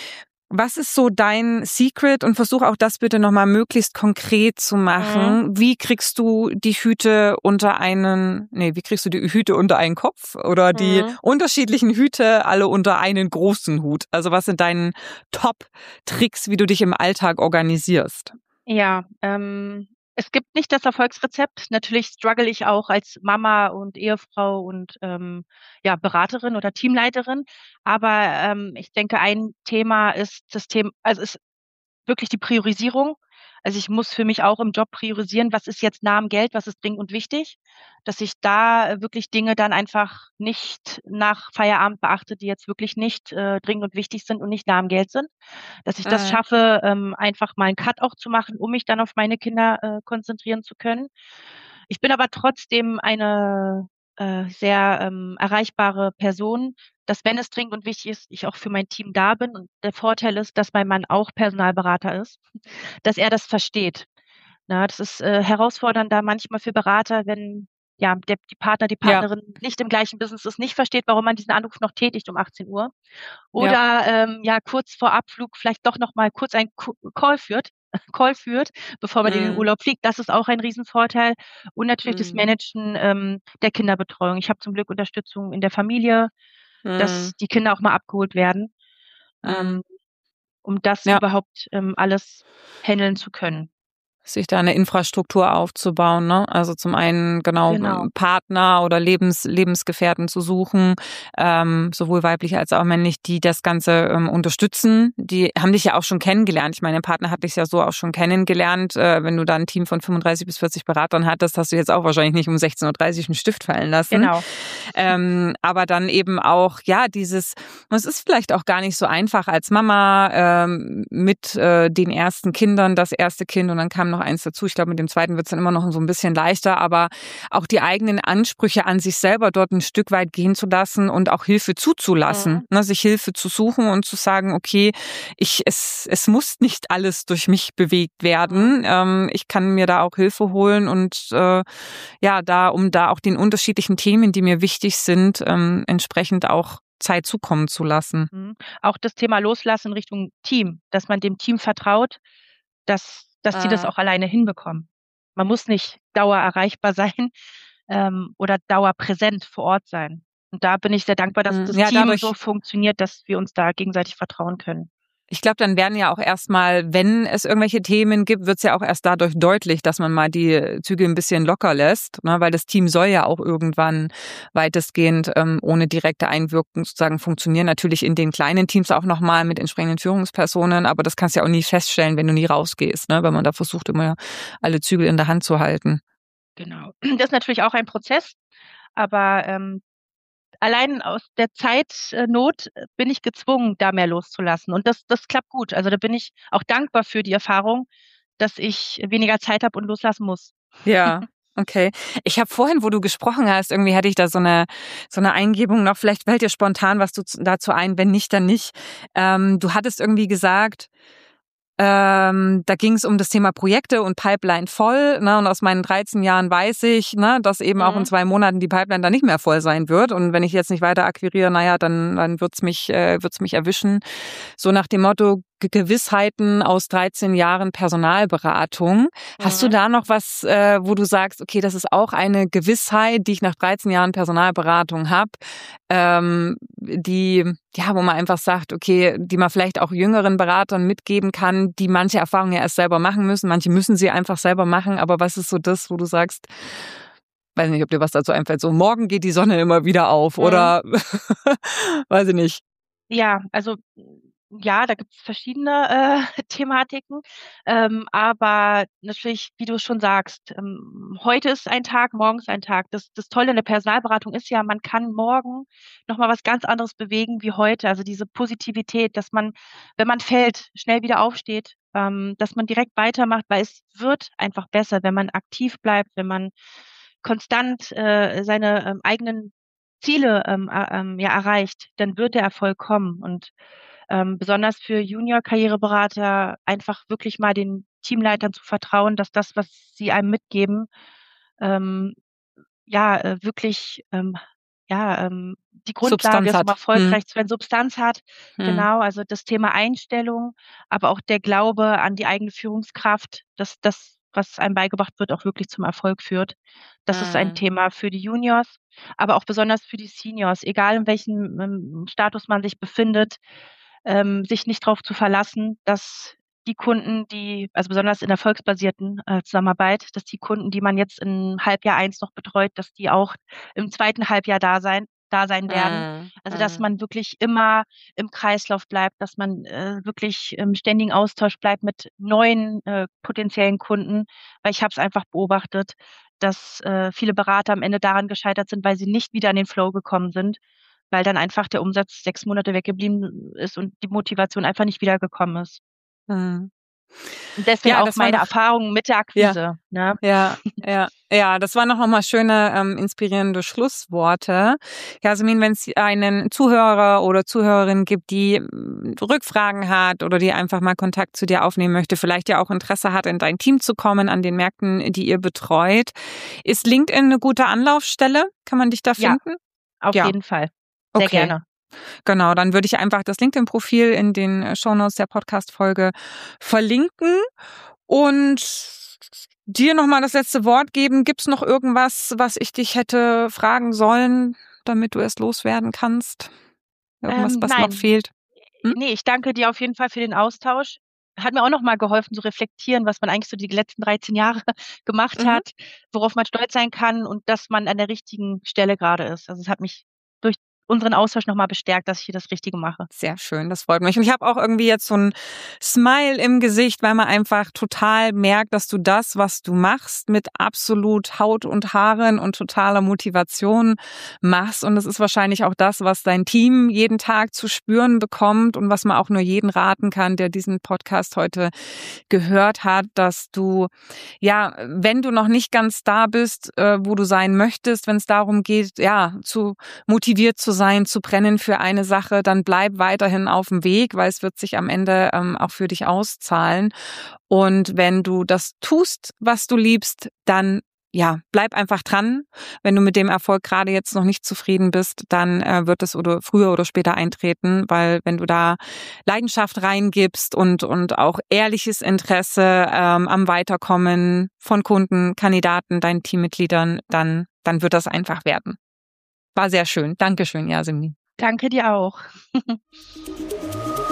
Was ist so dein Secret? Und versuch auch das bitte nochmal möglichst konkret zu machen. Mhm. Wie kriegst du die Hüte unter einen, nee, wie kriegst du die Hüte unter einen Kopf? Oder die Mhm. unterschiedlichen Hüte alle unter einen großen Hut? Also was sind deine Top-Tricks, wie du dich im Alltag organisierst? Ja, ähm, es gibt nicht das Erfolgsrezept. Natürlich struggle ich auch als Mama und Ehefrau und ähm, ja, Beraterin oder Teamleiterin. Aber ähm, ich denke, ein Thema ist das Thema, also ist wirklich die Priorisierung. Also ich muss für mich auch im Job priorisieren, was ist jetzt nah am Geld, was ist dringend und wichtig, dass ich da äh, wirklich Dinge dann einfach nicht nach Feierabend beachte, die jetzt wirklich nicht äh, dringend und wichtig sind und nicht nah am Geld sind, dass ich das Mhm. schaffe, ähm, einfach mal einen Cut auch zu machen, um mich dann auf meine Kinder äh, konzentrieren zu können. Ich bin aber trotzdem eine äh, sehr ähm, erreichbare Person, dass wenn es dringend und wichtig ist, ich auch für mein Team da bin. Und der Vorteil ist, dass mein Mann auch Personalberater ist, dass er das versteht. Na, das ist äh, herausfordernd da manchmal für Berater, wenn ja der, die Partner, die Ja, Partnerin nicht im gleichen Business ist, nicht versteht, warum man diesen Anruf noch tätigt um achtzehn Uhr. ja. Oder ähm, ja kurz vor Abflug vielleicht doch noch mal kurz ein Cu- Call führt, Call führt, bevor man in den Mhm. Urlaub fliegt. Das ist auch ein Riesenvorteil. Und natürlich das Mhm. Managen ähm, der Kinderbetreuung. Ich habe zum Glück Unterstützung in der Familie, dass Mhm. die Kinder auch mal abgeholt werden, Mhm. ähm, um das Ja. überhaupt ähm, alles handeln zu können. Sich da eine Infrastruktur aufzubauen, ne? Also zum einen genau Genau. Partner oder Lebens Lebensgefährten zu suchen, ähm, sowohl weiblich als auch männlich, die das Ganze ähm, unterstützen. Die haben dich ja auch schon kennengelernt. Ich meine, dein Partner hat dich ja so auch schon kennengelernt. Äh, wenn du da ein Team von fünfunddreißig bis vierzig Beratern hattest, hast du jetzt auch wahrscheinlich nicht um sechzehn Uhr dreißig einen Stift fallen lassen. Genau. Ähm, aber dann eben auch, ja, dieses, und es ist vielleicht auch gar nicht so einfach als Mama ähm, mit äh, den ersten Kindern, das erste Kind und dann kam noch eins dazu. Ich glaube, mit dem zweiten wird es dann immer noch so ein bisschen leichter, aber auch die eigenen Ansprüche an sich selber dort ein Stück weit gehen zu lassen und auch Hilfe zuzulassen, Mhm. ne, sich Hilfe zu suchen und zu sagen, okay, ich es es muss nicht alles durch mich bewegt werden. Mhm. Ähm, ich kann mir da auch Hilfe holen und äh, ja, da um da auch den unterschiedlichen Themen, die mir wichtig sind, ähm, entsprechend auch Zeit zukommen zu lassen. Mhm. Auch das Thema Loslassen in Richtung Team, dass man dem Team vertraut, dass dass die das Mhm. auch alleine hinbekommen. Man muss nicht Dauer erreichbar sein, ähm, oder dauerpräsent vor Ort sein. Und da bin ich sehr dankbar, dass Mhm. das Ja, Team so dadurch funktioniert, dass wir uns da gegenseitig vertrauen können. ich glaube, dann werden ja auch erstmal, wenn es irgendwelche Themen gibt, wird's ja auch erst dadurch deutlich, dass man mal die Zügel ein bisschen locker lässt, ne? Weil das Team soll ja auch irgendwann weitestgehend ähm, ohne direkte Einwirkung sozusagen funktionieren. Natürlich in den kleinen Teams auch nochmal mit entsprechenden Führungspersonen, aber das kannst du ja auch nie feststellen, wenn du nie rausgehst, ne? Weil man da versucht, immer alle Zügel in der Hand zu halten. Genau. Das ist natürlich auch ein Prozess, aber ähm, allein aus der Zeitnot bin ich gezwungen, da mehr loszulassen. Und das, das klappt gut. Also da bin ich auch dankbar für die Erfahrung, dass ich weniger Zeit habe und loslassen muss. Ja, okay. Ich habe vorhin, wo du gesprochen hast, irgendwie hatte ich da so eine so eine Eingebung noch. Vielleicht fällt dir spontan was dazu ein, wenn nicht, dann nicht. Ähm, du hattest irgendwie gesagt, ähm, da ging es um das Thema Projekte und Pipeline voll, ne? Und aus meinen dreizehn Jahren weiß ich, ne, dass eben auch in Mhm. zwei Monaten die Pipeline dann nicht mehr voll sein wird. Und wenn ich jetzt nicht weiter akquiriere, naja, dann dann wird's mich äh, wird's mich erwischen. So nach dem Motto Ge- Gewissheiten aus dreizehn Jahren Personalberatung. Hast du Mhm. da noch was, äh, wo du sagst, okay, das ist auch eine Gewissheit, die ich nach dreizehn Jahren Personalberatung habe, ähm, die, ja, wo man einfach sagt, okay, die man vielleicht auch jüngeren Beratern mitgeben kann, die manche Erfahrungen ja erst selber machen müssen, manche müssen sie einfach selber machen, aber was ist so das, wo du sagst, weiß nicht, ob dir was dazu einfällt, so morgen geht die Sonne immer wieder auf Mhm. oder weiß ich nicht. Ja, also ja, da gibt's verschiedene äh, Thematiken. Ähm, aber natürlich, wie du schon sagst, ähm, heute ist ein Tag, morgen ist ein Tag. Das, das Tolle in der Personalberatung ist ja, man kann morgen nochmal was ganz anderes bewegen wie heute. Also diese Positivität, dass man, wenn man fällt, schnell wieder aufsteht, ähm, dass man direkt weitermacht, weil es wird einfach besser, wenn man aktiv bleibt, wenn man konstant äh, seine ähm, eigenen Ziele ähm, äh, ähm, ja, erreicht, dann wird der Erfolg kommen. Und ähm, besonders für Junior-Karriereberater einfach wirklich mal den Teamleitern zu vertrauen, dass das, was sie einem mitgeben, ähm, ja, äh, wirklich ähm, ja, ähm, die Grundlage Substanz ist, um hat. Hm. erfolgreich zu werden, Substanz hat. Hm. Genau, also das Thema Einstellung, aber auch der Glaube an die eigene Führungskraft, dass das, was einem beigebracht wird, auch wirklich zum Erfolg führt. Das ist ein Hm. Thema für die Juniors, aber auch besonders für die Seniors, egal in welchem ähm, Status man sich befindet, ähm, sich nicht darauf zu verlassen, dass die Kunden, die, also besonders in erfolgsbasierten äh, Zusammenarbeit, dass die Kunden, die man jetzt in Halbjahr eins noch betreut, dass die auch im zweiten Halbjahr da sein, da sein werden. Hm. Also dass Hm. man wirklich immer im Kreislauf bleibt, dass man äh, wirklich im ständigen Austausch bleibt mit neuen äh, potenziellen Kunden, weil ich habe es einfach beobachtet, dass äh, viele Berater am Ende daran gescheitert sind, weil sie nicht wieder in den Flow gekommen sind, weil dann einfach der Umsatz sechs Monate weggeblieben ist und die Motivation einfach nicht wiedergekommen ist. Hm. Und deswegen Ja, auch das war meine noch, Erfahrung mit der ja, Akquise. Ne? ja, ja, ja, das waren noch mal schöne, ähm, inspirierende Schlussworte. Jasmin, wenn es einen Zuhörer oder Zuhörerin gibt, die mm, Rückfragen hat oder die einfach mal Kontakt zu dir aufnehmen möchte, vielleicht ja auch Interesse hat, in dein Team zu kommen, an den Märkten, die ihr betreut, ist LinkedIn eine gute Anlaufstelle? Kann man dich da Ja, finden? auf Ja, jeden Fall. Sehr okay. gerne. Genau, dann würde ich einfach das LinkedIn-Profil in den Shownotes der Podcast-Folge verlinken und dir nochmal das letzte Wort geben. Gibt es noch irgendwas, was ich dich hätte fragen sollen, damit du es loswerden kannst? Irgendwas, Ähm, was noch nein, fehlt? Hm? nee, ich danke dir auf jeden Fall für den Austausch. Hat mir auch nochmal geholfen zu reflektieren, was man eigentlich so die letzten dreizehn Jahre gemacht Mhm. hat, worauf man stolz sein kann und dass man an der richtigen Stelle gerade ist. Also es hat mich durch unseren Austausch nochmal bestärkt, dass ich hier das Richtige mache. Sehr schön, das freut mich. Und ich habe auch irgendwie jetzt so ein Smile im Gesicht, weil man einfach total merkt, dass du das, was du machst, mit absolut Haut und Haaren und totaler Motivation machst. Und das ist wahrscheinlich auch das, was dein Team jeden Tag zu spüren bekommt und was man auch nur jeden raten kann, der diesen Podcast heute gehört hat, dass du, ja, wenn du noch nicht ganz da bist, äh, wo du sein möchtest, wenn es darum geht, ja, zu motiviert zu sein, zu brennen für eine Sache, dann bleib weiterhin auf dem Weg, weil es wird sich am Ende ähm, auch für dich auszahlen. Und wenn du das tust, was du liebst, dann ja, bleib einfach dran. Wenn du mit dem Erfolg gerade jetzt noch nicht zufrieden bist, dann äh, wird es oder früher oder später eintreten, weil wenn du da Leidenschaft reingibst und und auch ehrliches Interesse ähm, am Weiterkommen von Kunden, Kandidaten, deinen Teammitgliedern, dann dann wird das einfach werden. War sehr schön. Dankeschön, Jasmin. Danke dir auch.